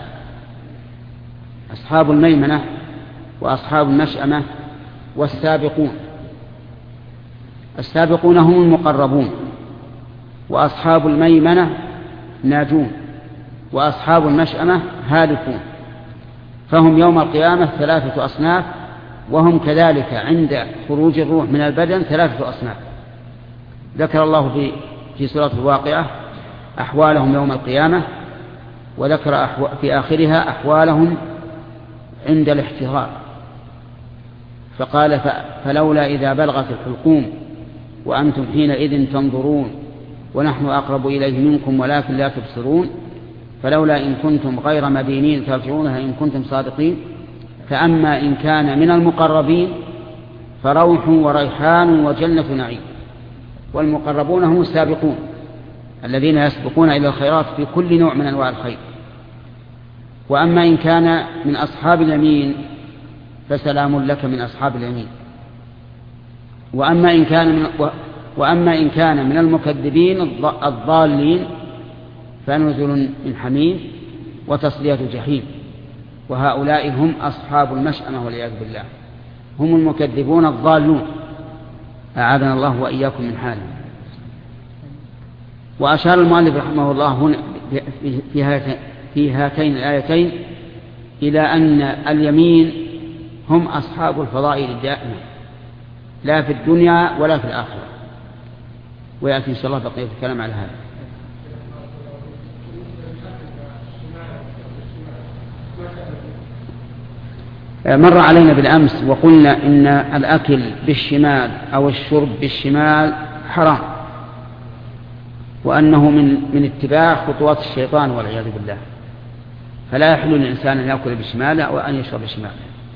أصحاب الميمنة وأصحاب المشأمة والسابقون. السابقون هم المقربون، وأصحاب الميمنة ناجون، وأصحاب المشأمة هالكون. فهم يوم القيامة 3 أصناف، وهم كذلك عند خروج الروح من البدن 3 أصناف. ذكر الله في سورة الواقعة أحوالهم يوم القيامة، وذكر في آخرها أحوالهم عند الاحتضار، فقال: فلولا إذا بلغت الحلقوم وأنتم حينئذ تنظرون ونحن أقرب إليه منكم ولكن لا تبصرون، فلولا إن كنتم غير مدينين ترجعونها إن كنتم صادقين. فأما إن كان من المقربين فروح وريحان وجنة نعيم. والمقربون هم السابقون الذين يسبقون إلى الخيرات في كل نوع من أنواع الخير. وأما إن كان من أصحاب اليمين فسلام لك من أصحاب اليمين. وأما إن كان من المكذبين الضالين فنزل من حميم وتصلية جحيم. وهؤلاء هم أصحاب المشأمة والعياذ بالله، هم المكذبون الضالون، أعاذنا الله وإياكم من حالهم. وأشار المؤلف رحمه الله هنا في هاتين الآيتين إلى أن اليمين هم أصحاب الفضائل الدائمة، لا في الدنيا ولا في الآخرة. ويأتي إن شاء الله بقية الكلام على هذا. مر علينا بالأمس وقلنا إن الأكل بالشمال أو الشرب بالشمال حرام، وأنه من اتباع خطوات الشيطان والعياذ بالله، فلا يحل للإنسان أن يأكل بشماله أو أن يشرب بشماله.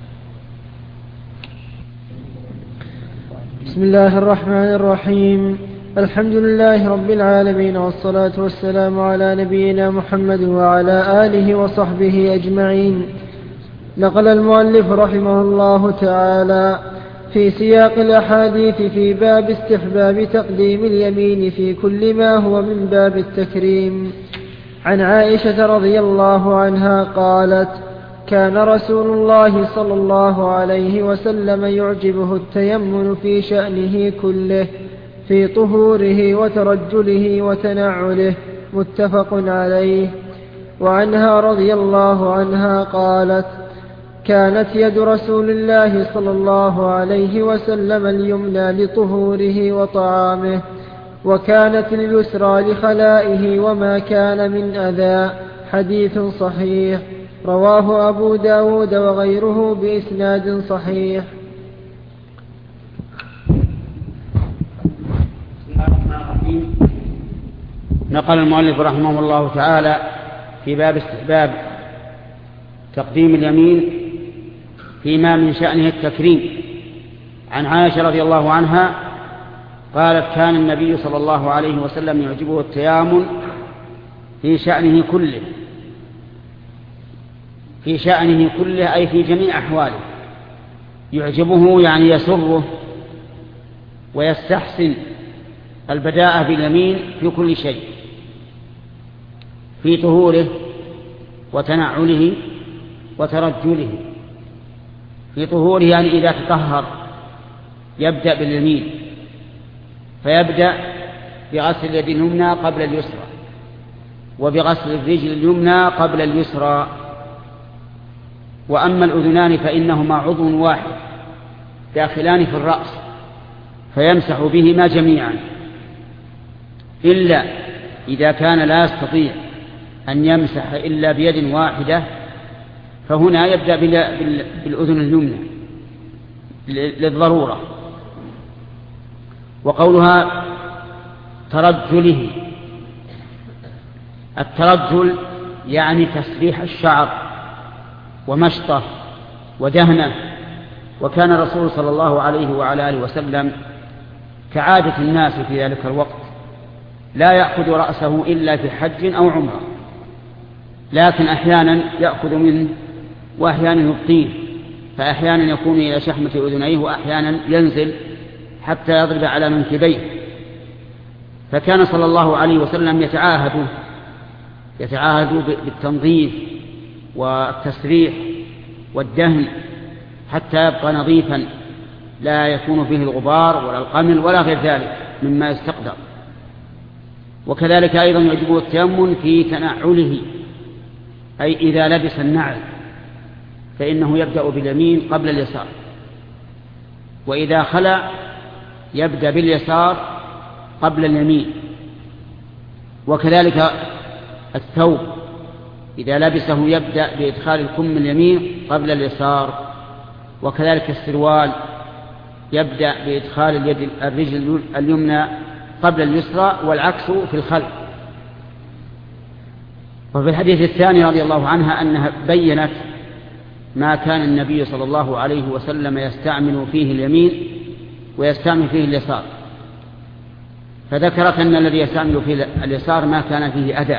بسم الله الرحمن الرحيم. الحمد لله رب العالمين، والصلاة والسلام على نبينا محمد وعلى آله وصحبه أجمعين. نقل المؤلف رحمه الله تعالى في سياق الأحاديث في باب استحباب تقديم اليمين في كل ما هو من باب التكريم عن عائشة رضي الله عنها قالت: كان رسول الله صلى الله عليه وسلم يعجبه التيمن في شأنه كله، في طهوره وترجله وتنعله. متفق عليه. وعنها رضي الله عنها قالت: كانت يد رسول الله صلى الله عليه وسلم اليمنى لطهوره وطعامه، وكانت اليسرى لخلائه وما كان من أذى. حديث صحيح رواه أبو داود وغيره بإسناد صحيح. نقل المؤلف رحمه الله تعالى في باب استحباب تقديم اليمين فيما من شأنه التكريم عن عائشة رضي الله عنها قالت: كان النبي صلى الله عليه وسلم يعجبه التيامن في شأنه كله، في شأنه كله أي في جميع أحواله. يعجبه يعني يسره ويستحسن البداءة باليمين في كل شيء، في طهوره وتنعله وترجله. في طهوره يعني إذا تطهر يبدأ باليمين، فيبدأ بغسل اليد اليمنى قبل اليسرى، وبغسل الرجل اليمنى قبل اليسرى. وأما الأذنان فإنهما عضو واحد داخلان في الرأس، فيمسح بهما جميعا، إلا إذا كان لا يستطيع أن يمسح إلا بيد واحدة، فهنا يبدأ بالأذن اليمنى للضرورة. وقولها ترجله، الترجل يعني تسريح الشعر ومشطه ودهنه. وكان الرسول صلى الله عليه وعلى آله وسلم كعادة الناس في ذلك الوقت لا يأخذ رأسه إلا في حج أو عمرة، لكن أحيانا يأخذ منه وأحيانا يبقيه، فأحيانا يكون إلى شحمة أذنيه وأحيانا ينزل حتى يضرب على منكبيه. فكان صلى الله عليه وسلم يتعاهد بالتنظيف والتسريح والدهن حتى يبقى نظيفا لا يكون فيه الغبار ولا القمل ولا غير ذلك مما يستقدر. وكذلك أيضا يجب التيمم في تنعله، أي إذا لبس النعل فإنه يبدأ باليمين قبل اليسار، وإذا خلع يبدأ باليسار قبل اليمين. وكذلك الثوب إذا لبسه يبدأ بإدخال الكم اليمين قبل اليسار، وكذلك السروال يبدأ بإدخال الرجل اليمنى قبل اليسرى، والعكس في الخلف. وفي الحديث الثاني رضي الله عنها أنها بيّنت ما كان النبي صلى الله عليه وسلم يستعمل فيه اليمين ويستعمل فيه اليسار، فذكرت أن الذي يستعمل فيه اليسار ما كان فيه أذى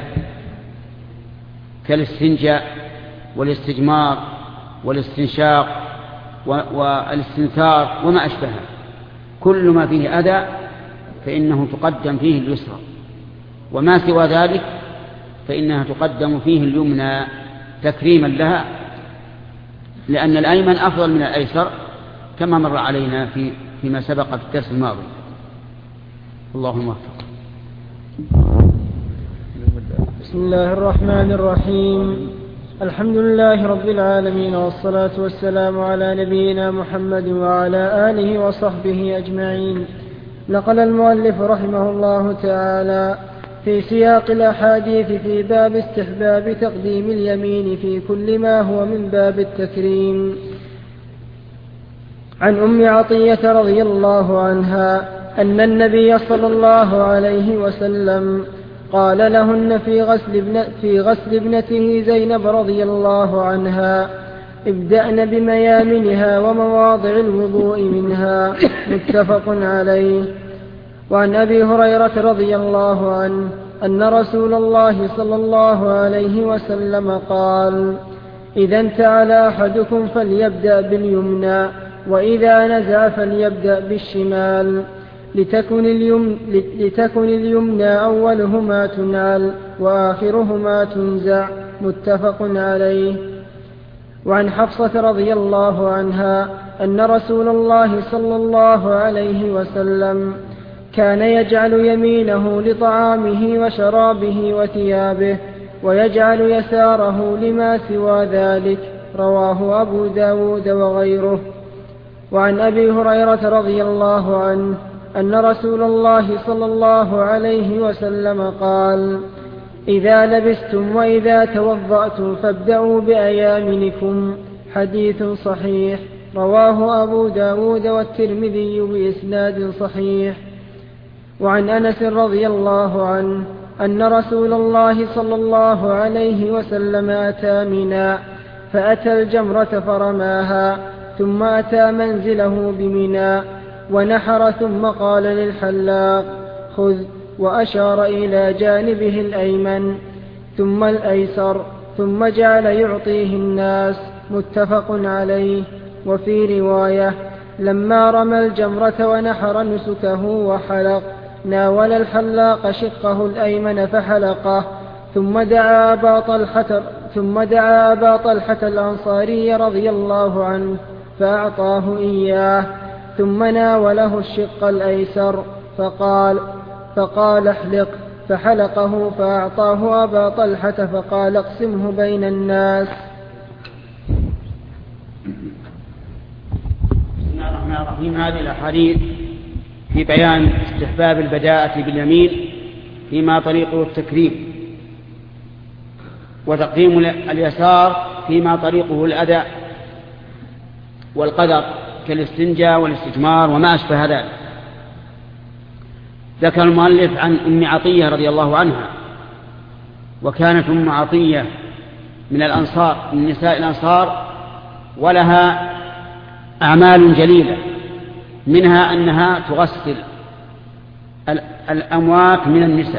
كالاستنجاء والاستجمار والاستنشاق والاستنثار وما أشبهه. كل ما فيه أذى فإنه تقدم فيه اليسرى، وما سوى ذلك فإنها تقدم فيه اليمنى تكريما لها، لأن الأيمن أفضل من الأيسر كما مر علينا فيما سبق في الدرس الماضي. اللهم وفق. بسم الله الرحمن الرحيم. الحمد لله رب العالمين، والصلاة والسلام على نبينا محمد وعلى آله وصحبه أجمعين. نقل المؤلف رحمه الله تعالى في سياق الأحاديث في باب استحباب تقديم اليمين في كل ما هو من باب التكريم عن أم عطية رضي الله عنها أن النبي صلى الله عليه وسلم قال لهن في غسل ابنته زينب رضي الله عنها: ابدأن بميامنها ومواضع الوضوء منها. متفق عليه. وعن أبي هريرة رضي الله عنه أن رسول الله صلى الله عليه وسلم قال: إذا انتعل أحدكم فليبدأ باليمنى، وإذا نزع فليبدأ بالشمال، لتكن اليمنى أولهما تنعل وآخرهما تنزع. متفق عليه. وعن حفصة رضي الله عنها أن رسول الله صلى الله عليه وسلم كان يجعل يمينه لطعامه وشرابه وثيابه، ويجعل يساره لما سوى ذلك. رواه أبو داود وغيره. وعن أبي هريرة رضي الله عنه أن رسول الله صلى الله عليه وسلم قال: إذا لبستم وإذا توضأتم فابدأوا بأيامنكم. حديث صحيح، رواه أبو داود والترمذي بإسناد صحيح. وعن أنس رضي الله عنه أن رسول الله صلى الله عليه وسلم أتى منى فأتى الجمرة فرماها، ثم أتى منزله بمنى ونحر، ثم قال للحلاق: خذ، وأشار إلى جانبه الأيمن ثم الأيسر، ثم جعل يعطيه الناس. متفق عليه. وفي رواية: لما رمى الجمرة ونحر نسكه وحلق، ناول الحلاق شقه الأيمن فحلقه، ثم دعا أبا طلحة الأنصاري رضي الله عنه فأعطاه إياه، ثم ناوله الشق الأيسر فقال: احلق، فحلقه، فأعطاه أبا طلحة فقال: اقسمه بين الناس. بسم الله الرحمن الرحيم. هذه الأحاديث في بيان استحباب البداءة باليمين فيما طريقه التكريم، وتقديم اليسار فيما طريقه الأداء والقدر كالاستنجاء والاستجمار وما أشبه ذلك. ذكر المؤلف عن أم عطية رضي الله عنها، وكانت أم عطية من الأنصار، من نساء الأنصار، ولها أعمال جليلة، منها أنها تغسل الأموات من النساء.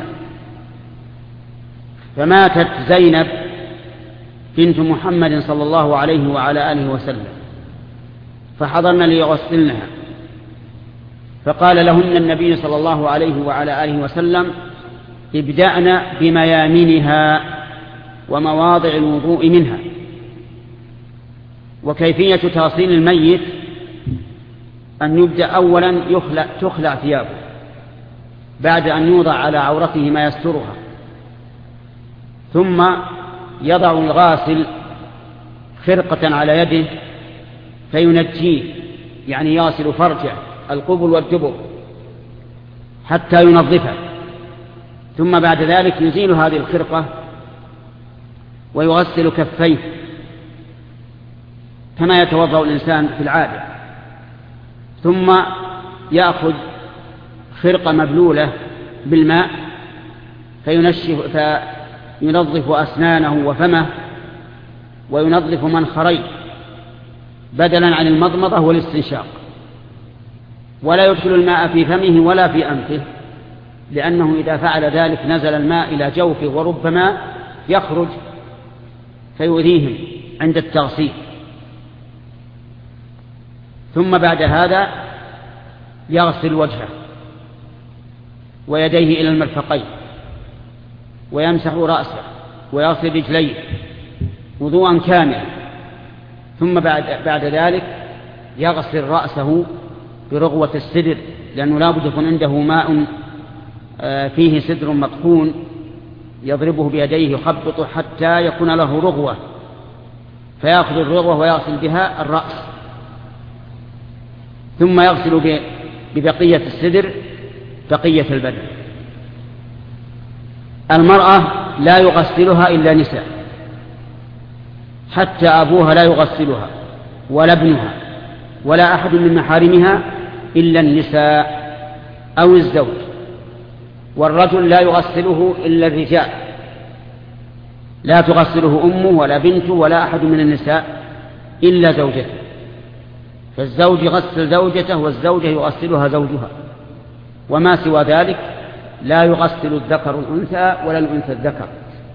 فماتت زينب بنت محمد صلى الله عليه وعلى آله وسلم، فحضرن ليغسلنها، فقال لهن النبي صلى الله عليه وعلى آله وسلم: ابدأن بميامنها ومواضع الوضوء منها. وكيفية تغسيل الميت أن يبدأ أولا تخلع ثيابه بعد أن يوضع على عورته ما يسترها، ثم يضع الغاسل خرقة على يده فينجيه، يعني يغسل فرجه القبل والدبر حتى ينظفه، ثم بعد ذلك يزيل هذه الخرقة ويغسل كفيه كما يتوضأ الإنسان في العادة، ثم يأخذ خرقة مبلولة بالماء فينظف أسنانه وفمه وينظف منخريه بدلا عن المضمضة والاستنشاق، ولا يدخل الماء في فمه ولا في أنفه، لأنه إذا فعل ذلك نزل الماء إلى جوفه وربما يخرج فيؤذيهم عند التغسيل. ثم بعد هذا يغسل وجهه ويديه إلى المرفقين ويمسح رأسه ويغسل رجليه وضوءا كاملا، ثم بعد ذلك يغسل رأسه برغوة السدر، لأنه لا بد يكون عنده ماء فيه سدر مطحون يضربه بيديه يخبطه حتى يكون له رغوة، فيأخذ الرغوة ويغسل بها الرأس، ثم يغسل ببقية السدر بقية البدن. المرأة لا يغسلها إلا نساء، حتى أبوها لا يغسلها ولا ابنها ولا أحد من محارمها إلا النساء أو الزوج. والرجل لا يغسله إلا الرجال، لا تغسله أمه ولا بنته ولا أحد من النساء إلا زوجته، فالزوج يغسل زوجته والزوجة يغسلها زوجها، وما سوى ذلك لا يغسل الذكر الأنثى ولا الأنثى الذكر.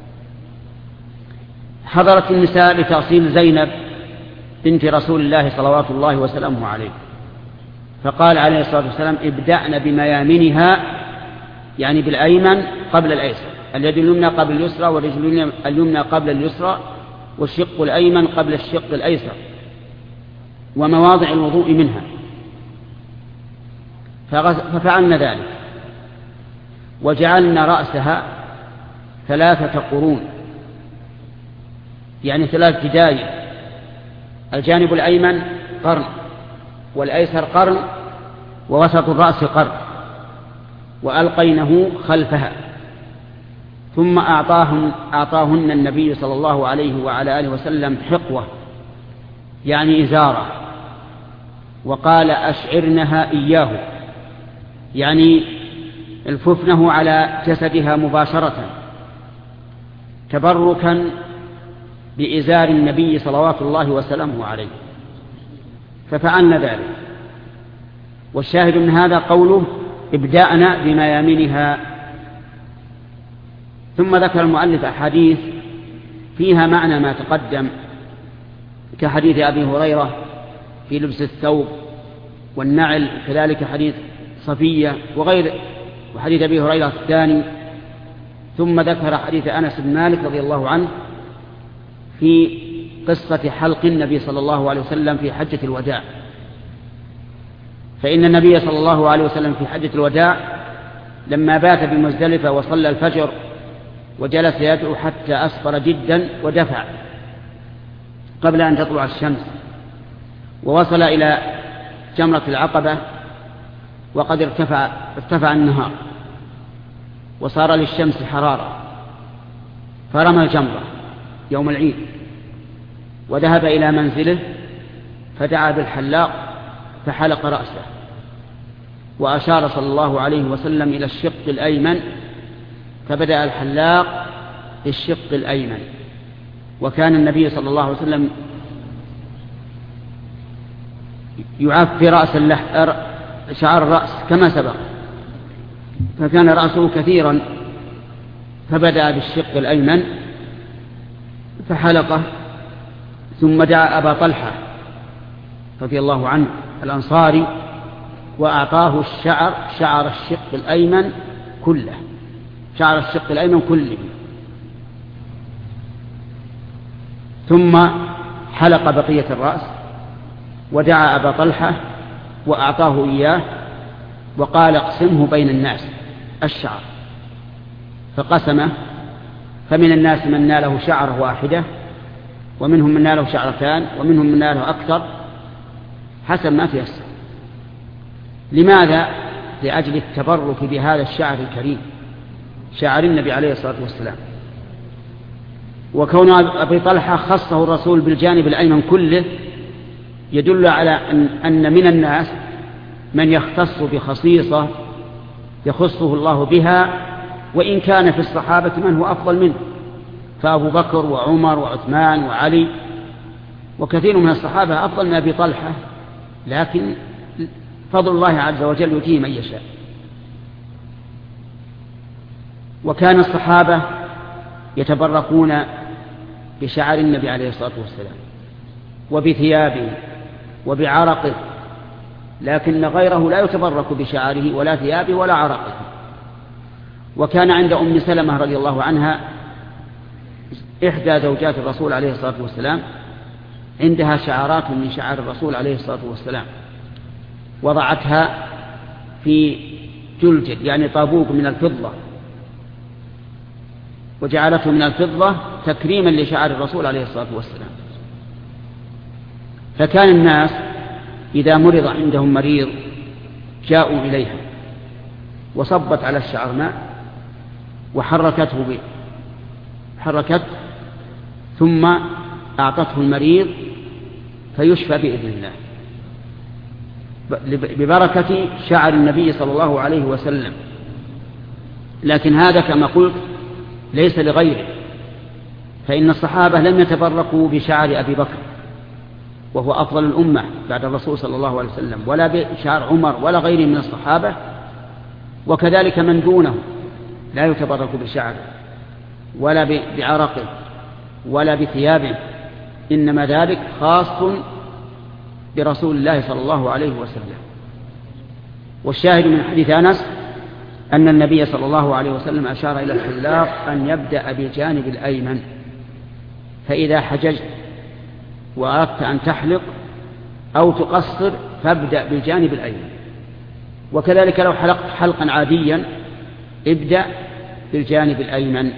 حضرت النساء لتغسيل زينب بنت رسول الله صلوات الله وسلامه عليه، فقال عليه الصلاة والسلام: ابدأن بميامنها، يعني بالأيمن قبل الأيسر، اليد اليمنى قبل اليسرى والرجل اليمنى قبل اليسرى والشق الأيمن قبل الشق الأيسر، ومواضع الوضوء منها. ففعلنا ذلك وجعلنا رأسها 3 قرون، يعني 3 جدايل، الجانب الأيمن قرن والأيسر قرن ووسط الرأس قرن، وألقينه خلفها، ثم أعطاهن النبي صلى الله عليه وعلى آله وسلم حقوة يعني إزارة، وقال أشعرنها إياه يعني الففنه على جسدها مباشرة تبركا بإزار النبي صلوات الله وسلامه عليه، ففعلنا ذلك. والشاهد من هذا قوله ابدأنا بميامنها. ثم ذكر المؤلف أحاديث فيها معنى ما تقدم، كحديث أبي هريرة في لبس الثوب والنعل، كذلك حديث صفية وحديث أبي هريرة الثاني. ثم ذكر حديث أنس بن مالك رضي الله عنه في قصة حلق النبي صلى الله عليه وسلم في حجة الوداع، فإن النبي صلى الله عليه وسلم في حجة الوداع لما بات بمزدلفة وصلى الفجر وجلس يدعو حتى أسفر جدا ودفع قبل أن تطلع الشمس، ووصل إلى جمرة العقبة وقد ارتفع النهار وصار للشمس حرارة، فرمى الجمرة يوم العيد وذهب إلى منزله فدعا بالحلاق فحلق رأسه، وأشار صلى الله عليه وسلم إلى الشق الأيمن، فبدأ الحلاق بالشق الأيمن. وكان النبي صلى الله عليه وسلم يعفي شعر الرأس كما سبق، فكان رأسه كثيرا، فبدأ بالشق الأيمن فحلقه، ثم دعا أبا طلحة رضي الله عنه الأنصاري وأعطاه شعر الشق الأيمن كله، شعر الشق الأيمن كله، ثم حلق بقية الرأس ودعا أبا طلحة وأعطاه إياه وقال اقسمه بين الناس الشعر، فقسمه، فمن الناس من ناله شعرة واحدة، ومنهم من ناله شعرتان، ومنهم من ناله أكثر حسب ما تيسر. لماذا؟ لأجل التبرك بهذا الشعر الكريم، شعر النبي عليه الصلاة والسلام. وكون أبي طلحة خصه الرسول بالجانب الأيمن كله يدل على أن من الناس من يختص بخصيصة يخصه الله بها، وإن كان في الصحابة من هو أفضل منه، فأبو بكر وعمر وعثمان وعلي وكثير من الصحابة أفضل من أبي طلحة، لكن فضل الله عز وجل يؤتيه من يشاء. وكان الصحابة يتبركون بشعر النبي عليه الصلاة والسلام وبثيابه وبعرقه، لكن غيره لا يتبرك بشعره ولا ثيابه ولا عرقه. وكان عند أم سلمة رضي الله عنها إحدى زوجات الرسول عليه الصلاة والسلام عندها شعرات من شعر الرسول عليه الصلاة والسلام، وضعتها في جلجل يعني طابوق من الفضة، وجعلته من الفضة تكريما لشعر الرسول عليه الصلاة والسلام. فكان الناس إذا مرض عندهم مريض جاءوا إليها وصبت على الشعر ماء وحركته ثم أعطته المريض فيشفى بإذن الله ببركة شعر النبي صلى الله عليه وسلم. لكن هذا كما قلت ليس لغيره، فإن الصحابة لم يتبركوا بشعر أبي بكر وهو أفضل الأمة بعد الرسول صلى الله عليه وسلم، ولا بشعر عمر ولا غيره من الصحابة، وكذلك من دونه لا يتبرك بشعره ولا بعرقه ولا بثيابه، إنما ذلك خاص برسول الله صلى الله عليه وسلم. والشاهد من حديث أنس أن النبي صلى الله عليه وسلم أشار إلى الحلاق أن يبدأ بالجانب الأيمن، فإذا حججت وأردت أن تحلق أو تقصر فابدأ بالجانب الأيمن، وكذلك لو حلقت حلقا عاديا ابدأ بالجانب الأيمن،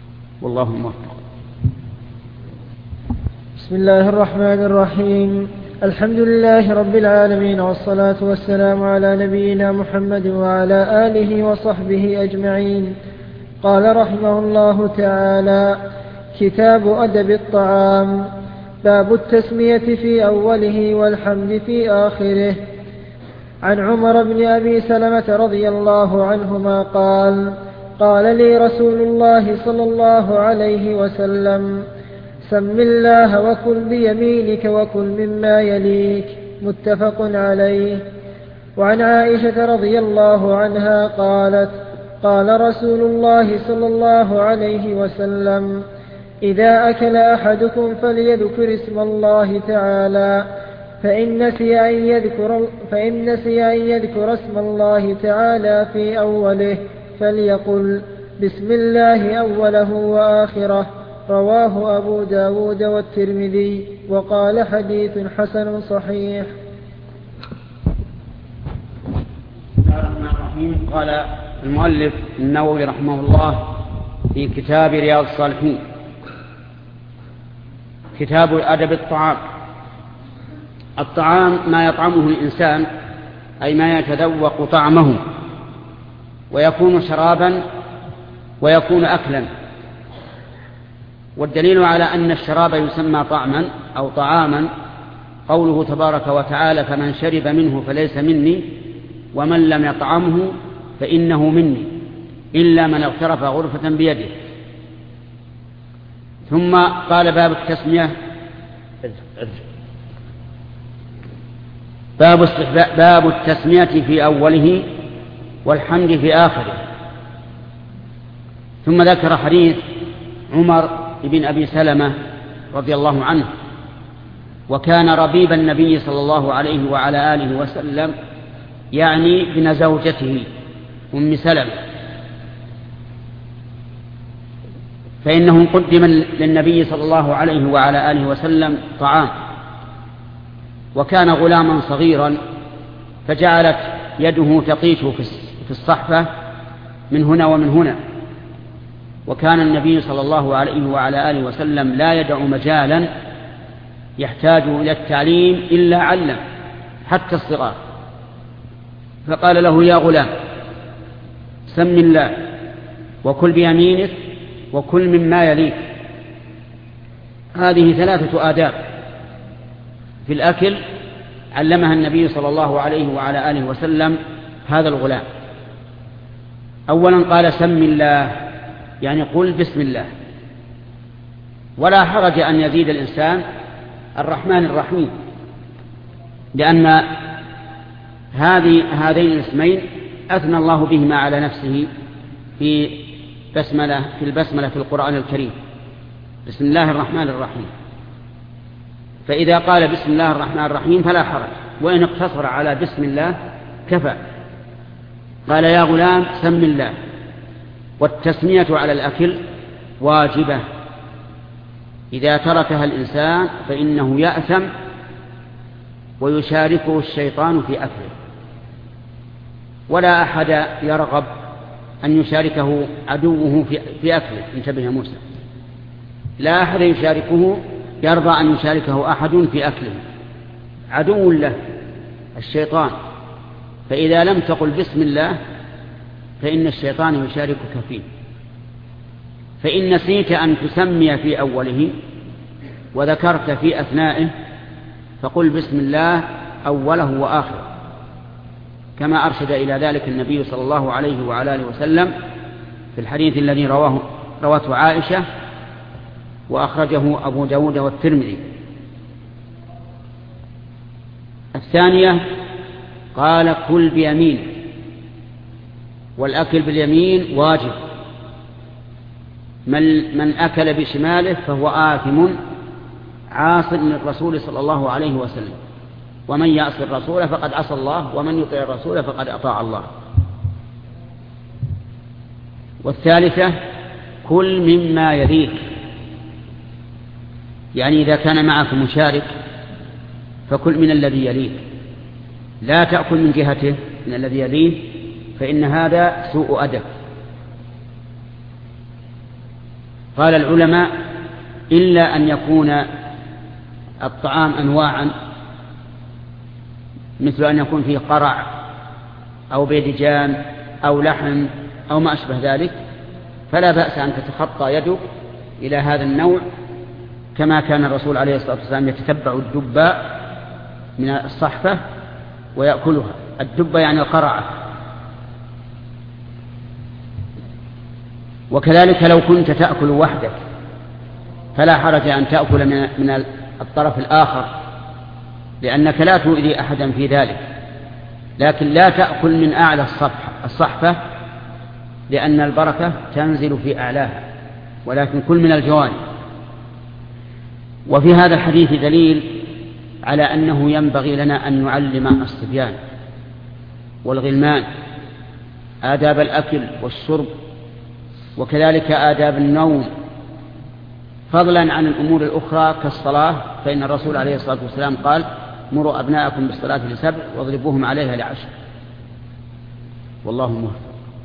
والله موفق. بسم الله الرحمن الرحيم. الحمد لله رب العالمين، والصلاة والسلام على نبينا محمد وعلى آله وصحبه أجمعين. قال رحمه الله تعالى: كتاب أدب الطعام. باب التسمية في أوله والحمد في آخره. عن عمر بن أبي سلمة رضي الله عنهما قال: قال لي رسول الله صلى الله عليه وسلم: سم الله وكل بيمينك وكل مما يليك. متفق عليه. وعن عائشة رضي الله عنها قالت: قال رسول الله صلى الله عليه وسلم: إذا أكل أحدكم فليذكر اسم الله تعالى، فإن نسي أن يذكر اسم الله تعالى في أوله فليقل بسم الله أوله وآخره. رواه أبو داود والترمذي، وقال حديث حسن صحيح. بسم الله الرحمن الرحيم. قال المؤلف النووي رحمه الله في كتاب رياض الصالحين: كتاب أدب الطعام. الطعام ما يطعمه الإنسان، أي ما يتذوق طعمه، ويكون شرابا ويكون أكلا. والدليل على أن الشراب يسمى طعما أو طعاما قوله تبارك وتعالى: فمن شرب منه فليس مني ومن لم يطعمه فإنه مني إلا من اغترف غرفة بيده. ثم قال: باب التسمية في أوله والحمد في آخره. ثم ذكر حديث عمر بن أبي سلمة رضي الله عنه، وكان ربيب النبي صلى الله عليه وعلى آله وسلم، يعني ابن زوجته أم سلمة، فإنه قدم للنبي صلى الله عليه وعلى آله وسلم طعام، وكان غلاما صغيرا، فجعلت يده تطيش في الصحفة من هنا ومن هنا. وكان النبي صلى الله عليه وعلى آله وسلم لا يدع مجالا يحتاج إلى التعليم إلا علم حتى الصغار، فقال له: يا غلام، سم الله وكل بيمينك وكل مما يليك. هذه 3 آداب في الأكل علمها النبي صلى الله عليه وعلى آله وسلم هذا الغلام. أولا قال: سم الله، يعني قل بسم الله. ولا حرج أن يزيد الإنسان الرحمن الرحيم، لأن هذين الاسمين أثنى الله بهما على نفسه في البسملة في القرآن الكريم: بسم الله الرحمن الرحيم. فإذا قال بسم الله الرحمن الرحيم فلا حرج، وإن اقتصر على بسم الله كفى. قال: يا غلام، سم الله. والتسمية على الأكل واجبة، إذا تركها الإنسان فإنه يأثم ويشاركه الشيطان في أكله. ولا أحد يرغب أن يشاركه عدوه في أكله. انتبه يا موسى، لا أحد يرضى أن يشاركه أحد في أكله، عدو له الشيطان. فإذا لم تقل بسم الله فإن الشيطان يشاركك فيه. فإن نسيت أن تسمي في أوله وذكرت في أثنائه فقل بسم الله أوله وآخره، كما أرشد إلى ذلك النبي صلى الله عليه وعلى آله وسلم في الحديث الذي روته عائشة وأخرجه أبو داود والترمذي. الثانية قال: كل بيمين. والأكل باليمين واجب. من أكل بشماله فهو آثم عاص للرسول صلى الله عليه وسلم، ومن يعص الرسول فقد عصى الله، ومن يطيع الرسول فقد أطاع الله. والثالثة: كل مما يليك، يعني إذا كان معك مشارك فكل من الذي يليك، لا تأكل من جهته من الذي يليه، فإن هذا سوء أدب. قال العلماء: إلا أن يكون الطعام أنواعا مثل أن يكون فيه قرع أو بيدجان أو لحم أو ما أشبه ذلك، فلا بأس أن تتخطى يدك إلى هذا النوع، كما كان الرسول عليه الصلاة والسلام يتتبع الدباء من الصحفة ويأكلها. الدبة يعني القرعة. وكذلك لو كنت تأكل وحدك فلا حرج أن تأكل من الطرف الآخر، لأنك لا تؤذي أحدا في ذلك، لكن لا تأكل من أعلى الصحفة لأن البركة تنزل في أعلاها، ولكن كل من الجوانب. وفي هذا الحديث دليل على أنه ينبغي لنا أن نعلم الصبيان والغلمان آداب الأكل والشرب، وكذلك آداب النوم، فضلا عن الأمور الأخرى كالصلاة، فإن الرسول عليه الصلاة والسلام قال: مروا أبناءكم بالصلاة ل7 واضربوهم عليها ل10. والله موفق.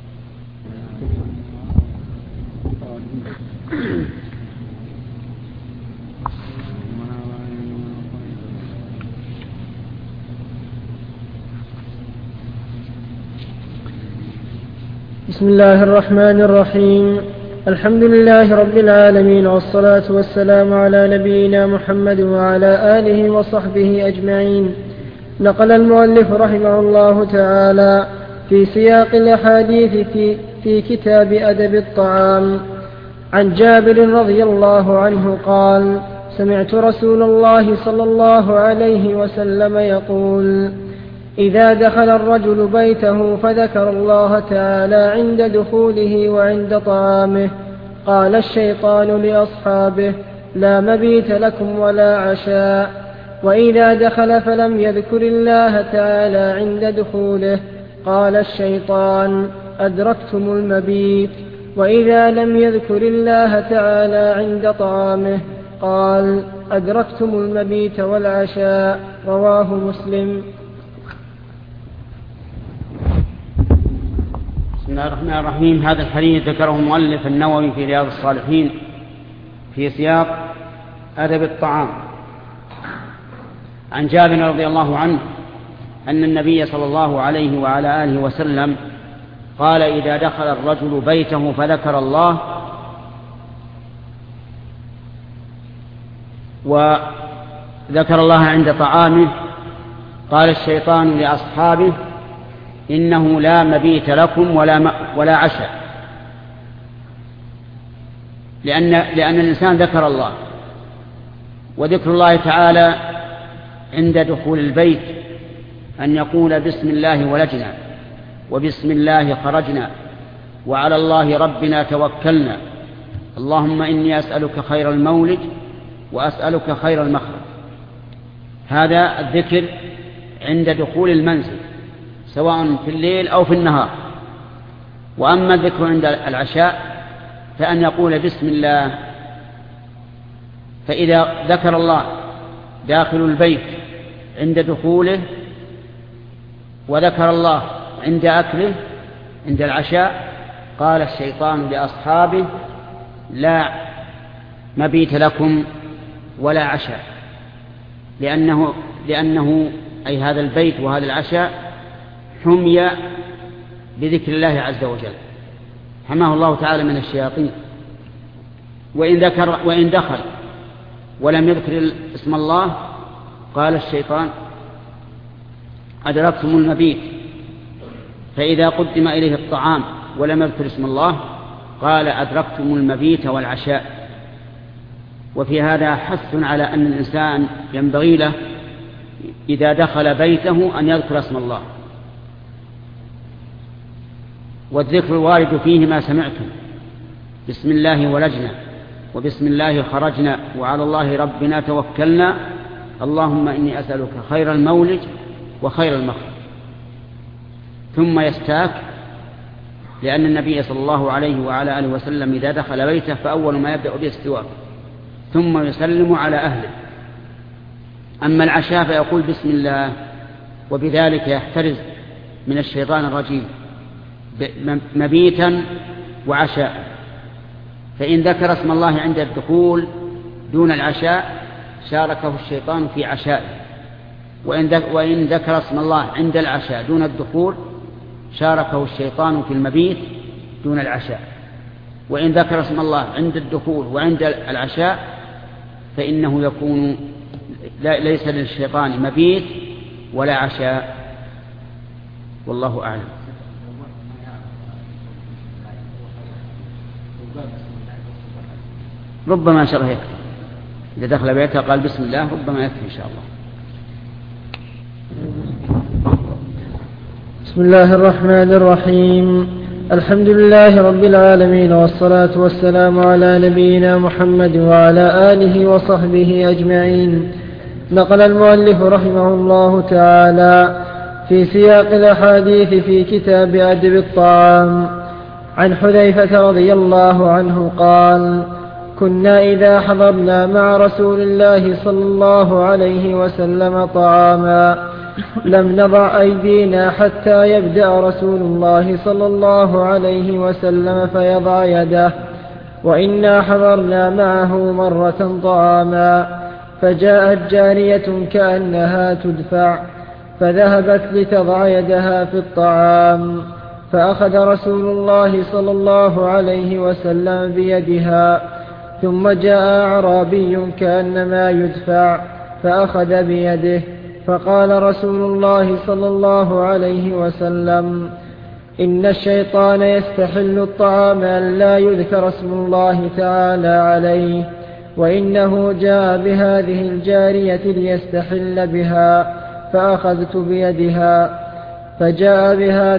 بسم الله الرحمن الرحيم. الحمد لله رب العالمين، والصلاة والسلام على نبينا محمد وعلى آله وصحبه أجمعين. نقل المؤلف رحمه الله تعالى في سياق الأحاديث في كتاب أدب الطعام عن جابر رضي الله عنه قال: سمعت رسول الله صلى الله عليه وسلم يقول: إذا دخل الرجل بيته فذكر الله تعالى عند دخوله وعند طعامه قال الشيطان لأصحابه: لا مبيت لكم ولا عشاء. وإذا دخل فلم يذكر الله تعالى عند دخوله قال الشيطان: أدركتم المبيت. وإذا لم يذكر الله تعالى عند طعامه قال: أدركتم المبيت والعشاء. رواه مسلم. بسم الله الرحمن الرحيم. هذا الحديث ذكره المؤلف النووي في رياض الصالحين في سياق أدب الطعام عن جابر رضي الله عنه أن النبي صلى الله عليه وعلى آله وسلم قال: إذا دخل الرجل بيته فذكر الله وذكر الله عند طعامه قال الشيطان لأصحابه: إنه لا مبيت لكم ولا عشاء. لأن الإنسان ذكر الله، وذكر الله تعالى عند دخول البيت أن يقول: بسم الله ولجنا، وبسم الله خرجنا، وعلى الله ربنا توكلنا، اللهم إني أسألك خير المولد وأسألك خير المخرج. هذا الذكر عند دخول المنزل سواء في الليل أو في النهار. وأما الذكر عند العشاء فأن يقول بسم الله. فإذا ذكر الله داخل البيت عند دخوله وذكر الله عند أكله عند العشاء قال الشيطان لأصحابه: لا مبيت لكم ولا عشاء، لأنه أي هذا البيت وهذا العشاء حمي بذكر الله عز وجل، حماه الله تعالى من الشياطين. وإن دخل ولم يذكر اسم الله قال الشيطان: أدركتم المبيت. فإذا قدم إليه الطعام ولم يذكر اسم الله قال: أدركتم المبيت والعشاء. وفي هذا حث على أن الإنسان ينبغي له إذا دخل بيته أن يذكر اسم الله، والذكر الوارد فيه ما سمعتم: بسم الله ولجنا، وبسم الله خرجنا، وعلى الله ربنا توكلنا، اللهم إني أسألك خير المولج وخير المخرج. ثم يستاك، لأن النبي صلى الله عليه وعلى آله وسلم إذا دخل بيته فأول ما يبدأ به السواك، ثم يسلم على أهله. أما العشاء فيقول بسم الله، وبذلك يحترز من الشيطان الرجيم مبيتا وعشاء. فإن ذكر اسم الله عند الدخول دون العشاء شاركه الشيطان في عشائه، وإن ذكر اسم الله عند العشاء دون الدخول شاركه الشيطان في المبيت دون العشاء، وإن ذكر اسم الله عند الدخول وعند العشاء فإنه يكون ليس للشيطان مبيت ولا عشاء، والله أعلم. ربما شرح يكفي، إذا دخل بيته قال بسم الله ربما يكفي إن شاء الله. بسم الله الرحمن الرحيم. الحمد لله رب العالمين، والصلاة والسلام على نبينا محمد وعلى آله وصحبه أجمعين. نقل المؤلف رحمه الله تعالى في سياق الأحاديث في كتاب أدب الطعام عن حذيفة رضي الله عنه قال: كنا إذا حضرنا مع رسول الله صلى الله عليه وسلم طعاما لم نضع أيدينا حتى يبدأ رسول الله صلى الله عليه وسلم فيضع يده، وإنا حضرنا معه مرة طعاما فجاءت جارية كأنها تدفع فذهبت لتضع يدها في الطعام، فأخذ رسول الله صلى الله عليه وسلم بيدها، ثم جاء أعرابي كأنما يدفع فأخذ بيده، فقال رسول الله صلى الله عليه وسلم: إن الشيطان يستحل الطعام أن لا يذكر اسم الله تعالى عليه، وإنه جاء بهذه الجارية ليستحل بها فأخذت بيدها، فجاء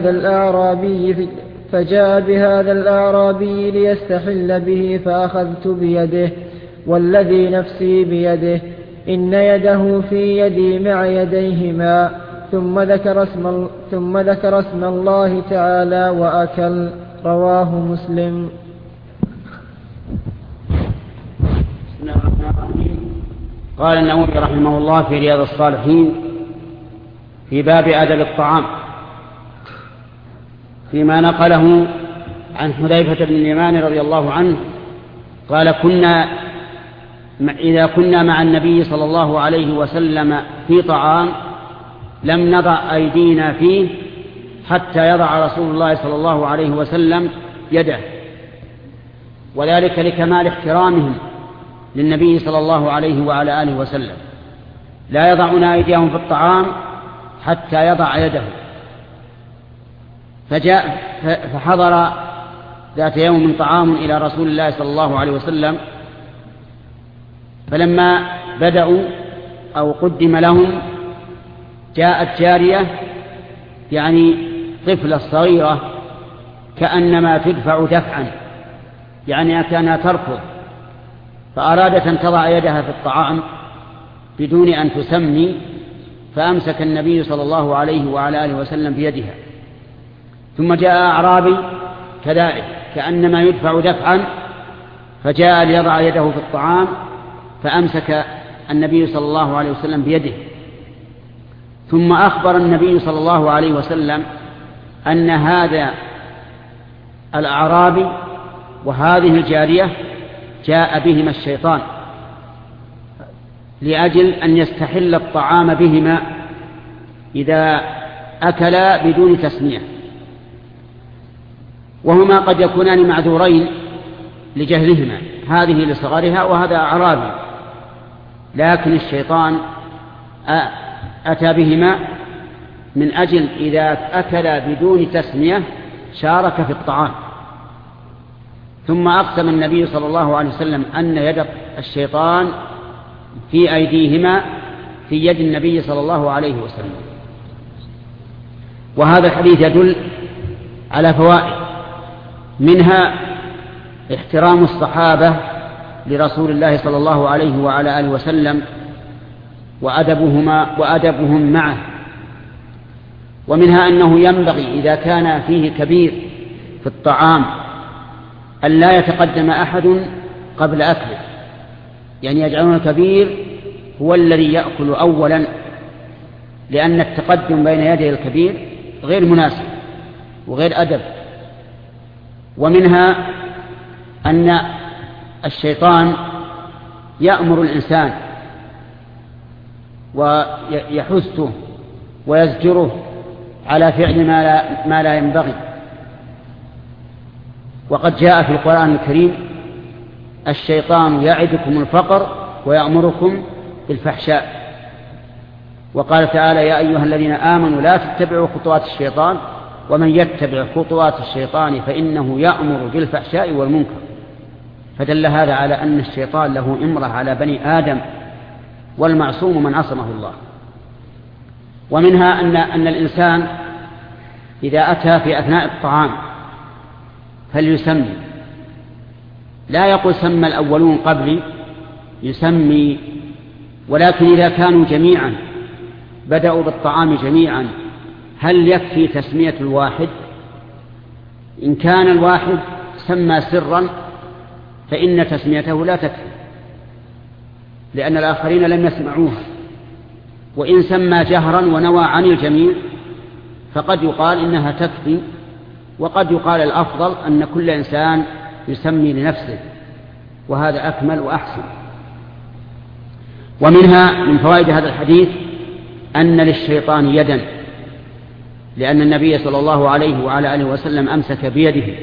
بهذا الأعرابي ليستحل به فأخذت بيده، والذي نفسي بيده إن يده في يدي مع يديهما، ثم ذكر اسم الله تعالى وأكل. رواه مسلم. قال النووي رحمه الله في رياض الصالحين في باب أدب الطعام فيما نقله عن حذيفة بن اليمان رضي الله عنه قال: إذا كنا مع النبي صلى الله عليه وسلم في طعام لم نضع أيدينا فيه حتى يضع رسول الله صلى الله عليه وسلم يده، وذلك لكمال احترامهم للنبي صلى الله عليه وعلى آله وسلم، لا يضعون أيديهم في الطعام حتى يضع يده. فحضر ذات يوم طعام إلى رسول الله صلى الله عليه وسلم، فلما بدأوا أو قدم لهم جاءت جارية يعني طفلة صغيرة كأنما تدفع دفعا، يعني كانها تركض، فأرادت أن تضع يدها في الطعام بدون أن تسمي، فأمسك النبي صلى الله عليه وعلى آله وسلم بيدها. ثم جاء أعرابي كذلك كأنما يدفع دفعا، فجاء ليضع يده في الطعام، فأمسك النبي صلى الله عليه وسلم بيده. ثم أخبر النبي صلى الله عليه وسلم أن هذا الأعرابي وهذه الجارية جاء بهما الشيطان لأجل أن يستحل الطعام بهما إذا أكلا بدون تسمية، وهما قد يكونان معذورين لجهلهما، هذه لصغرها وهذا أعرابي، لكن الشيطان أتى بهما من أجل إذا أكلا بدون تسمية شارك في الطعام. ثم أقسم النبي صلى الله عليه وسلم أن يد الشيطان في أيديهما في يد النبي صلى الله عليه وسلم. وهذا الحديث يدل على فوائد، منها احترام الصحابة لرسول الله صلى الله عليه وعلى آله وسلم وأدبهم معه، ومنها أنه ينبغي إذا كان فيه كبير في الطعام أن لا يتقدم أحد قبل أكله، يعني يجعلون الكبير هو الذي يأكل أولا، لأن التقدم بين يدي الكبير غير مناسب وغير أدب. ومنها أن الشيطان يأمر الإنسان ويحثه ويزجره على فعل ما لا ينبغي. وقد جاء في القرآن الكريم: الشيطان يعدكم الفقر ويأمركم بالفحشاء. وقال تعالى: يا أيها الذين آمنوا لا تتبعوا خطوات الشيطان ومن يتبع خطوات الشيطان فإنه يأمر بالفحشاء والمنكر. فدل هذا على أن الشيطان له إمرة على بني آدم، والمعصوم من عصمه الله. ومنها أن الإنسان إذا أتى في أثناء الطعام فليسمي، لا يقول سمى الأولون قبلي، يسمي. ولكن إذا كانوا جميعا بدأوا بالطعام جميعا هل يكفي تسمية الواحد؟ إن كان الواحد سمى سرا فإن تسميته لا تكفي، لأن الآخرين لم يسمعوها. وإن سمى جهرا ونوى عن الجميع فقد يقال إنها تكفي، وقد يقال الأفضل أن كل إنسان يسمي لنفسه، وهذا أكمل وأحسن. ومنها من فوائد هذا الحديث أن للشيطان يدا، لأن النبي صلى الله عليه وعلى آله وسلم أمسك بيده.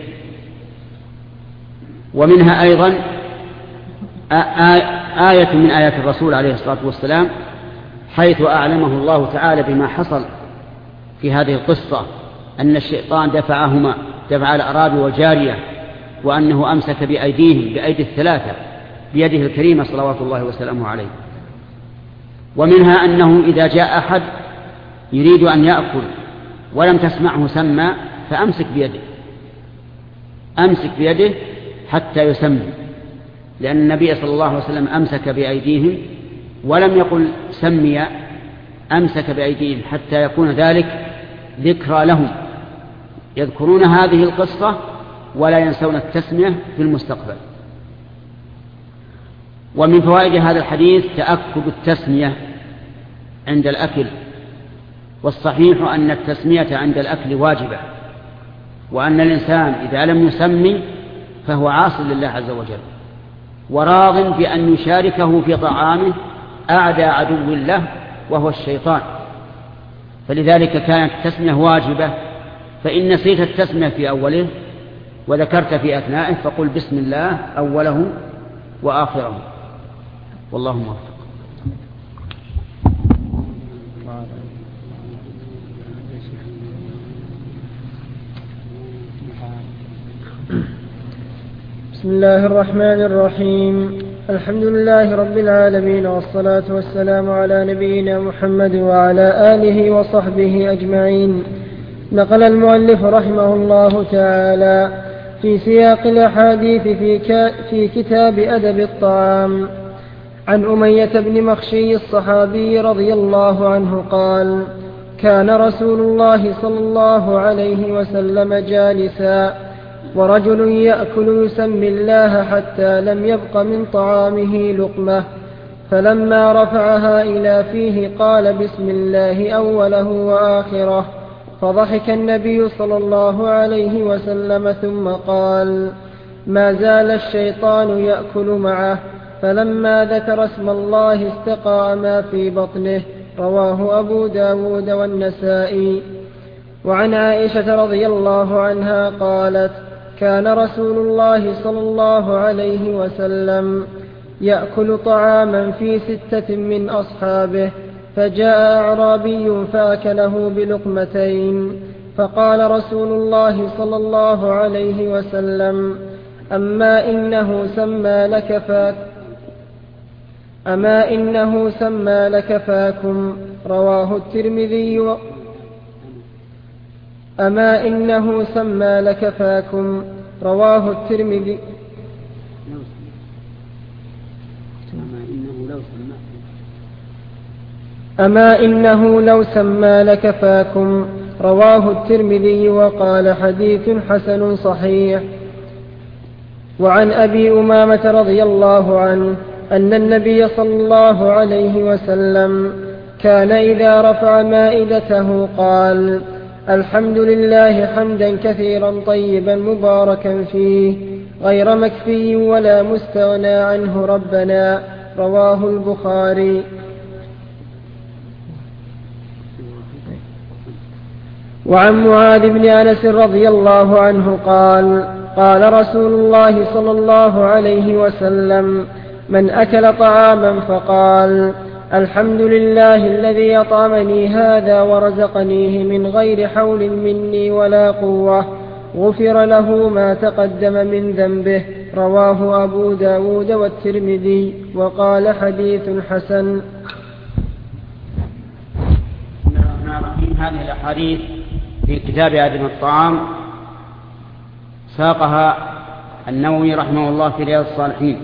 ومنها أيضا آية من آيات الرسول عليه الصلاة والسلام، حيث أعلمه الله تعالى بما حصل في هذه القصة، أن الشيطان دفع الأعرابي والجارية، وأنه أمسك بأيديهم بأيدي الثلاثة بيده الكريمة صلوات الله وسلامه عليه. ومنها أنه إذا جاء أحد يريد أن يأكل ولم تسمعه سمى فأمسك بيده حتى يسمي، لأن النبي صلى الله عليه وسلم أمسك بأيديهم ولم يقل سمي، أمسك بأيديهم حتى يكون ذلك ذكرى لهم، يذكرون هذه القصة ولا ينسون التسمية في المستقبل. ومن فوائد هذا الحديث تأكد التسمية عند الأكل، والصحيح أن التسمية عند الأكل واجبة، وأن الإنسان إذا لم يسمي فهو عاص لله عز وجل، وراض بأن يشاركه في طعامه أعدى عدو له وهو الشيطان. فلذلك كانت التسمية واجبة. فإن نسيت التسمية في أوله وذكرت في أثنائه فقل بسم الله أوله وآخره، والله موفق. بسم الله الرحمن الرحيم. الحمد لله رب العالمين، والصلاة والسلام على نبينا محمد وعلى آله وصحبه أجمعين. نقل المؤلف رحمه الله تعالى في سياق الأحاديث في كتاب أدب الطعام عن أمية بن مخشي الصحابي رضي الله عنه قال: كان رسول الله صلى الله عليه وسلم جالسا ورجل يأكل يسمي الله حتى لم يبق من طعامه لقمة، فلما رفعها إلى فيه قال بسم الله أوله وآخره، فضحك النبي صلى الله عليه وسلم ثم قال: ما زال الشيطان يأكل معه، فلما ذكر اسم الله استقى ما في بطنه. رواه أبو داود والنسائي. وعن عائشة رضي الله عنها قالت: كان رسول الله صلى الله عليه وسلم يأكل طعاما في 6 من أصحابه، فجاء أعرابي فأكله بلقمتين، فقال رسول الله صلى الله عليه وسلم: أما إنه سمى لك فاكم. رواه الترمذي. أما إنه سمى لك فاكم. رواه الترمذي. أما إنه لو سمى لك فاكم. رواه الترمذي وقال حديث حسن صحيح. وعن أبي أمامة رضي الله عنه أن النبي صلى الله عليه وسلم كان إذا رفع مائدته قال: الحمد لله حمدا كثيرا طيبا مباركا فيه غير مكفي ولا مستغنى عنه ربنا. رواه البخاري. وعن معاذ بن أنس رضي الله عنه قال قال رسول الله صلى الله عليه وسلم: من أكل طعاما فقال: الحمد لله الذي أطعمني هذا ورزقنيه من غير حول مني ولا قوة، غفر له ما تقدم من ذنبه. رواه أبو داود والترمذي وقال: حديث حسن. هذه الأحاديث في كتاب آدم الطعام ساقها النووي رحمه الله في رياض الصالحين،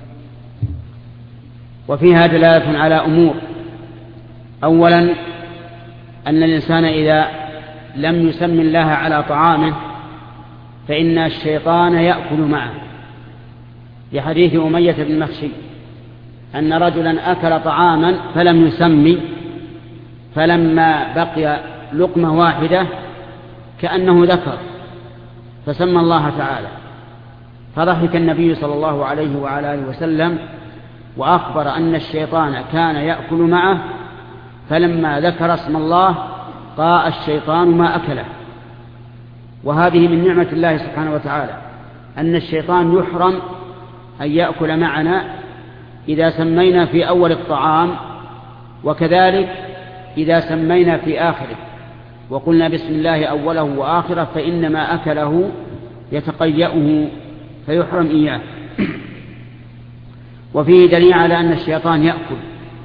وفيها دلالة على أمور. أولا أن الإنسان إذا لم يسم الله على طعامه فإن الشيطان يأكل معه، لحديث أمية بن مخشي أن رجلا أكل طعاما فلم يسمي، فلما بقي لقمة واحدة كأنه ذكر فسمى الله تعالى، فضحك النبي صلى الله عليه وعلى آله وسلم وأخبر أن الشيطان كان يأكل معه، فلما ذكر اسم الله قاء الشيطان ما أكله. وهذه من نعمة الله سبحانه وتعالى أن الشيطان يحرم أن يأكل معنا إذا سمينا في أول الطعام، وكذلك إذا سمينا في آخره وقلنا بسم الله أوله وآخره فإنما أكله يتقيأه فيحرم إياه. وفيه دليل على أن الشيطان يأكل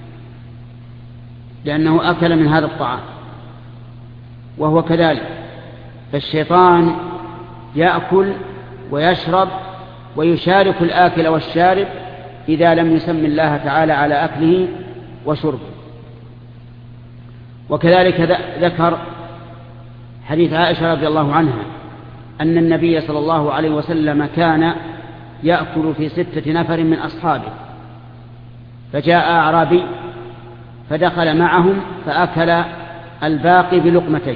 لأنه أكل من هذا الطعام، وهو كذلك، فالشيطان يأكل ويشرب ويشارك الآكل والشارب إذا لم يسم الله تعالى على أكله وشربه. وكذلك ذكر حديث عائشة رضي الله عنها أن النبي صلى الله عليه وسلم كان يأكل في 6 نفر من أصحابه، فجاء أعرابي فدخل معهم فأكل الباقي بلقمتين،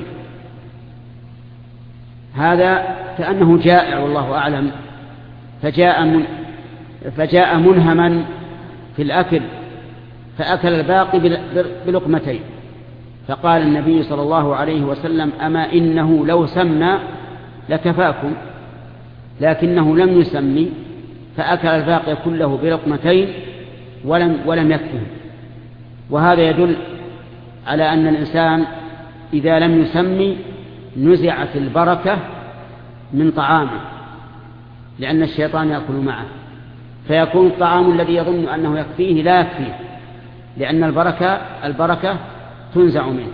هذا كأنه جائع والله أعلم، فجاء منهما في الأكل فأكل الباقي بلقمتين، فقال النبي صلى الله عليه وسلم: أما إنه لو سمى لكفاكم، لكنه لم يسمي فأكل الباقي كله بلقمتين ولم يكفه. وهذا يدل على أن الإنسان إذا لم يسمي نزعت البركة من طعامه، لأن الشيطان يأكل معه، فيكون الطعام الذي يظن أنه يكفيه لا يكفيه، لأن البركة تنزع منه.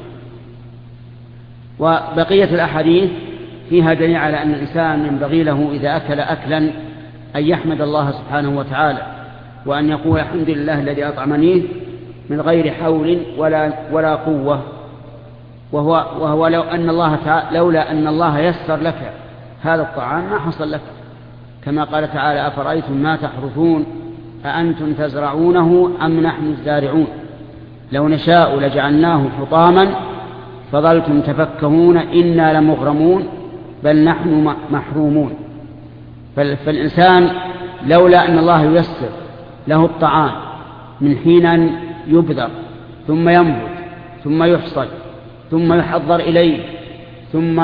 وبقية الأحاديث فيها دليل على أن الإنسان ينبغي له إذا أكل أكلا أن يحمد الله سبحانه وتعالى، وأن يقول: الحمد لله الذي أطعمنيه من غير حول ولا قوة. وهو لولا أن الله يسر لك هذا الطعام ما حصل لك، كما قال تعالى: أفرأيتم ما تحرثون أأنتم تزرعونه أم نحن الزارعون لو نشاء لجعلناه حطاما فظلتم تفكهون إنا لمغرمون بل نحن محرومون. فالإنسان لولا أن الله ييسر له الطعام من حين يبذر ثم ينبت ثم يحصد ثم يحضر إليه ثم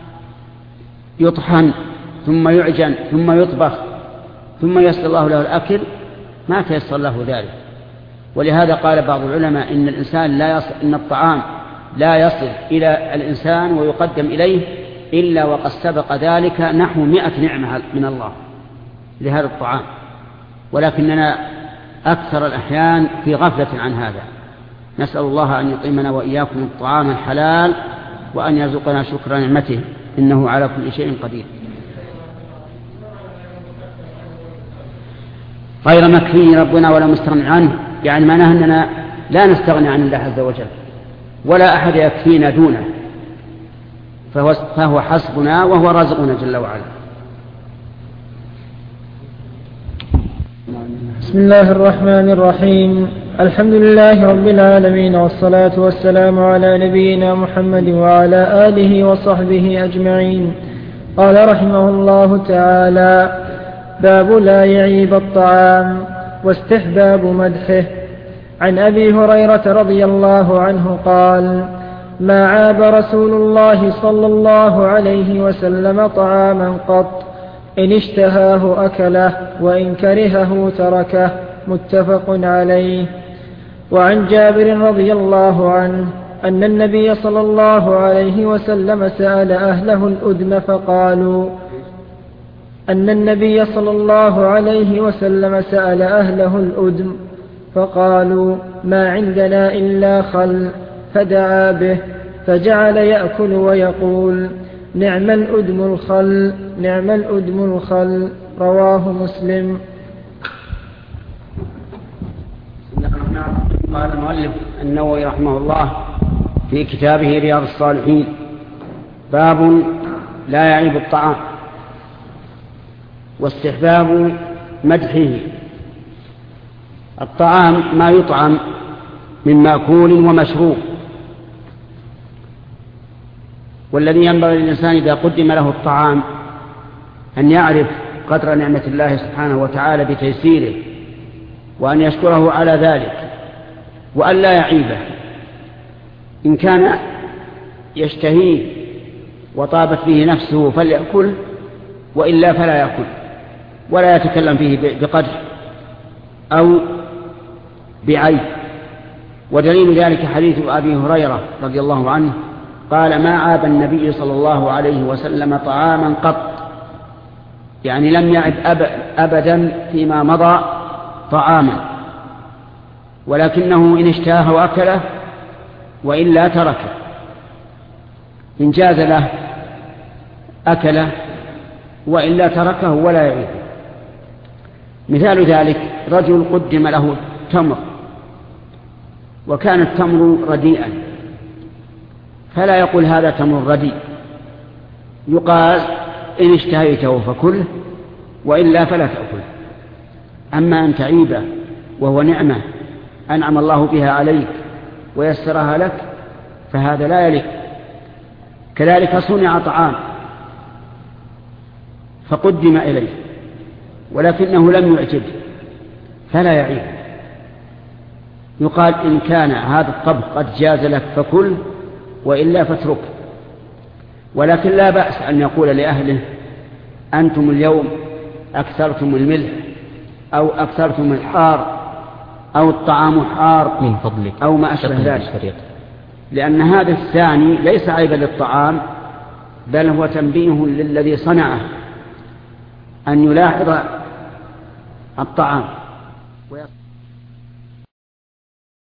يطحن ثم يعجن ثم يطبخ ثم ييسر الله له الأكل ما تيسر له ذلك. ولهذا قال بعض العلماء إن الإنسان إن الطعام لا يصل إلى الإنسان ويقدم إليه إلا وقد سبق ذلك نحو 100 نعمة من الله لهذا الطعام، ولكننا أكثر الأحيان في غفلة عن هذا. نسأل الله أن يطعمنا وإياكم الطعام الحلال وأن يرزقنا شكر نعمته إنه على كل شيء قدير. غير مكفي ربنا ولا مستغني عنه، يعني معناه أننا لا نستغني عن الله عز وجل ولا أحد يكفينا دونه، فهو حسبنا وهو رازقنا جل وعلا. بسم الله الرحمن الرحيم. الحمد لله رب العالمين، والصلاة والسلام على نبينا محمد وعلى آله وصحبه أجمعين. قال رحمه الله تعالى: باب لا يعيب الطعام واستحباب مدحه. عن أبي هريرة رضي الله عنه قال: ما عاب رسول الله صلى الله عليه وسلم طعاما قط، إن اشتهاه أكله وإن كرهه تركه. متفق عليه. وعن جابر رضي الله عنه أن النبي صلى الله عليه وسلم سأل أهله الأدم فقالوا أن النبي صلى الله عليه وسلم سأل أهله الأدم فقالوا ما عندنا إلا خل، فدعا به فجعل يأكل ويقول نعم الأدم الخل، نعم الأدم الخل. رواه مسلم. قال المؤلف النووي رحمه الله في كتابه رياض الصالحين: باب لا يعيب الطعام واستحباب مدحه. الطعام ما يطعم من مأكول ومشروب، والذي ينبغي للإنسان إذا قدم له الطعام أن يعرف قدر نعمة الله سبحانه وتعالى بتيسيره، وأن يشكره على ذلك، وأن لا يعيبه. إن كان يشتهيه وطابت به نفسه فليأكل، وإلا فلا يأكل، ولا يتكلم فيه بقدر أو بعيب. ودليل ذلك حديث أبي هريرة رضي الله عنه قال: ما عاب النبي صلى الله عليه وسلم طعاما قط، يعني لم يعب أبدا فيما مضى طعاما، ولكنه إن اشتهاه أكله وإلا تركه. إن جاز له أكله وإلا تركه ولا يعيبه. مثال ذلك: رجل قدم له تمر وكان التمر رديئا، فلا يقول هذا تمر رديء، يقال إن اشتهيته فكله وإلا فلا تأكله. أما أن تعيبه وهو نعمة أنعم الله بها عليك ويسرها لك فهذا لا يليق. كذلك صنع طعام فقدم إليه ولكنه لم يعجبه فلا يعيب، يقال إن كان هذا الطبخ قد جاز لك فكل وإلا فاترك. ولكن لا بأس أن يقول لأهله: أنتم اليوم أكثرتم الملح أو أكثرتم الحار أو الطعام حار من فضلك أو ما أشبه ذلك، لأن هذا الثاني ليس عيبا للطعام، بل هو تنبيه للذي صنعه أن يلاحظ الطعام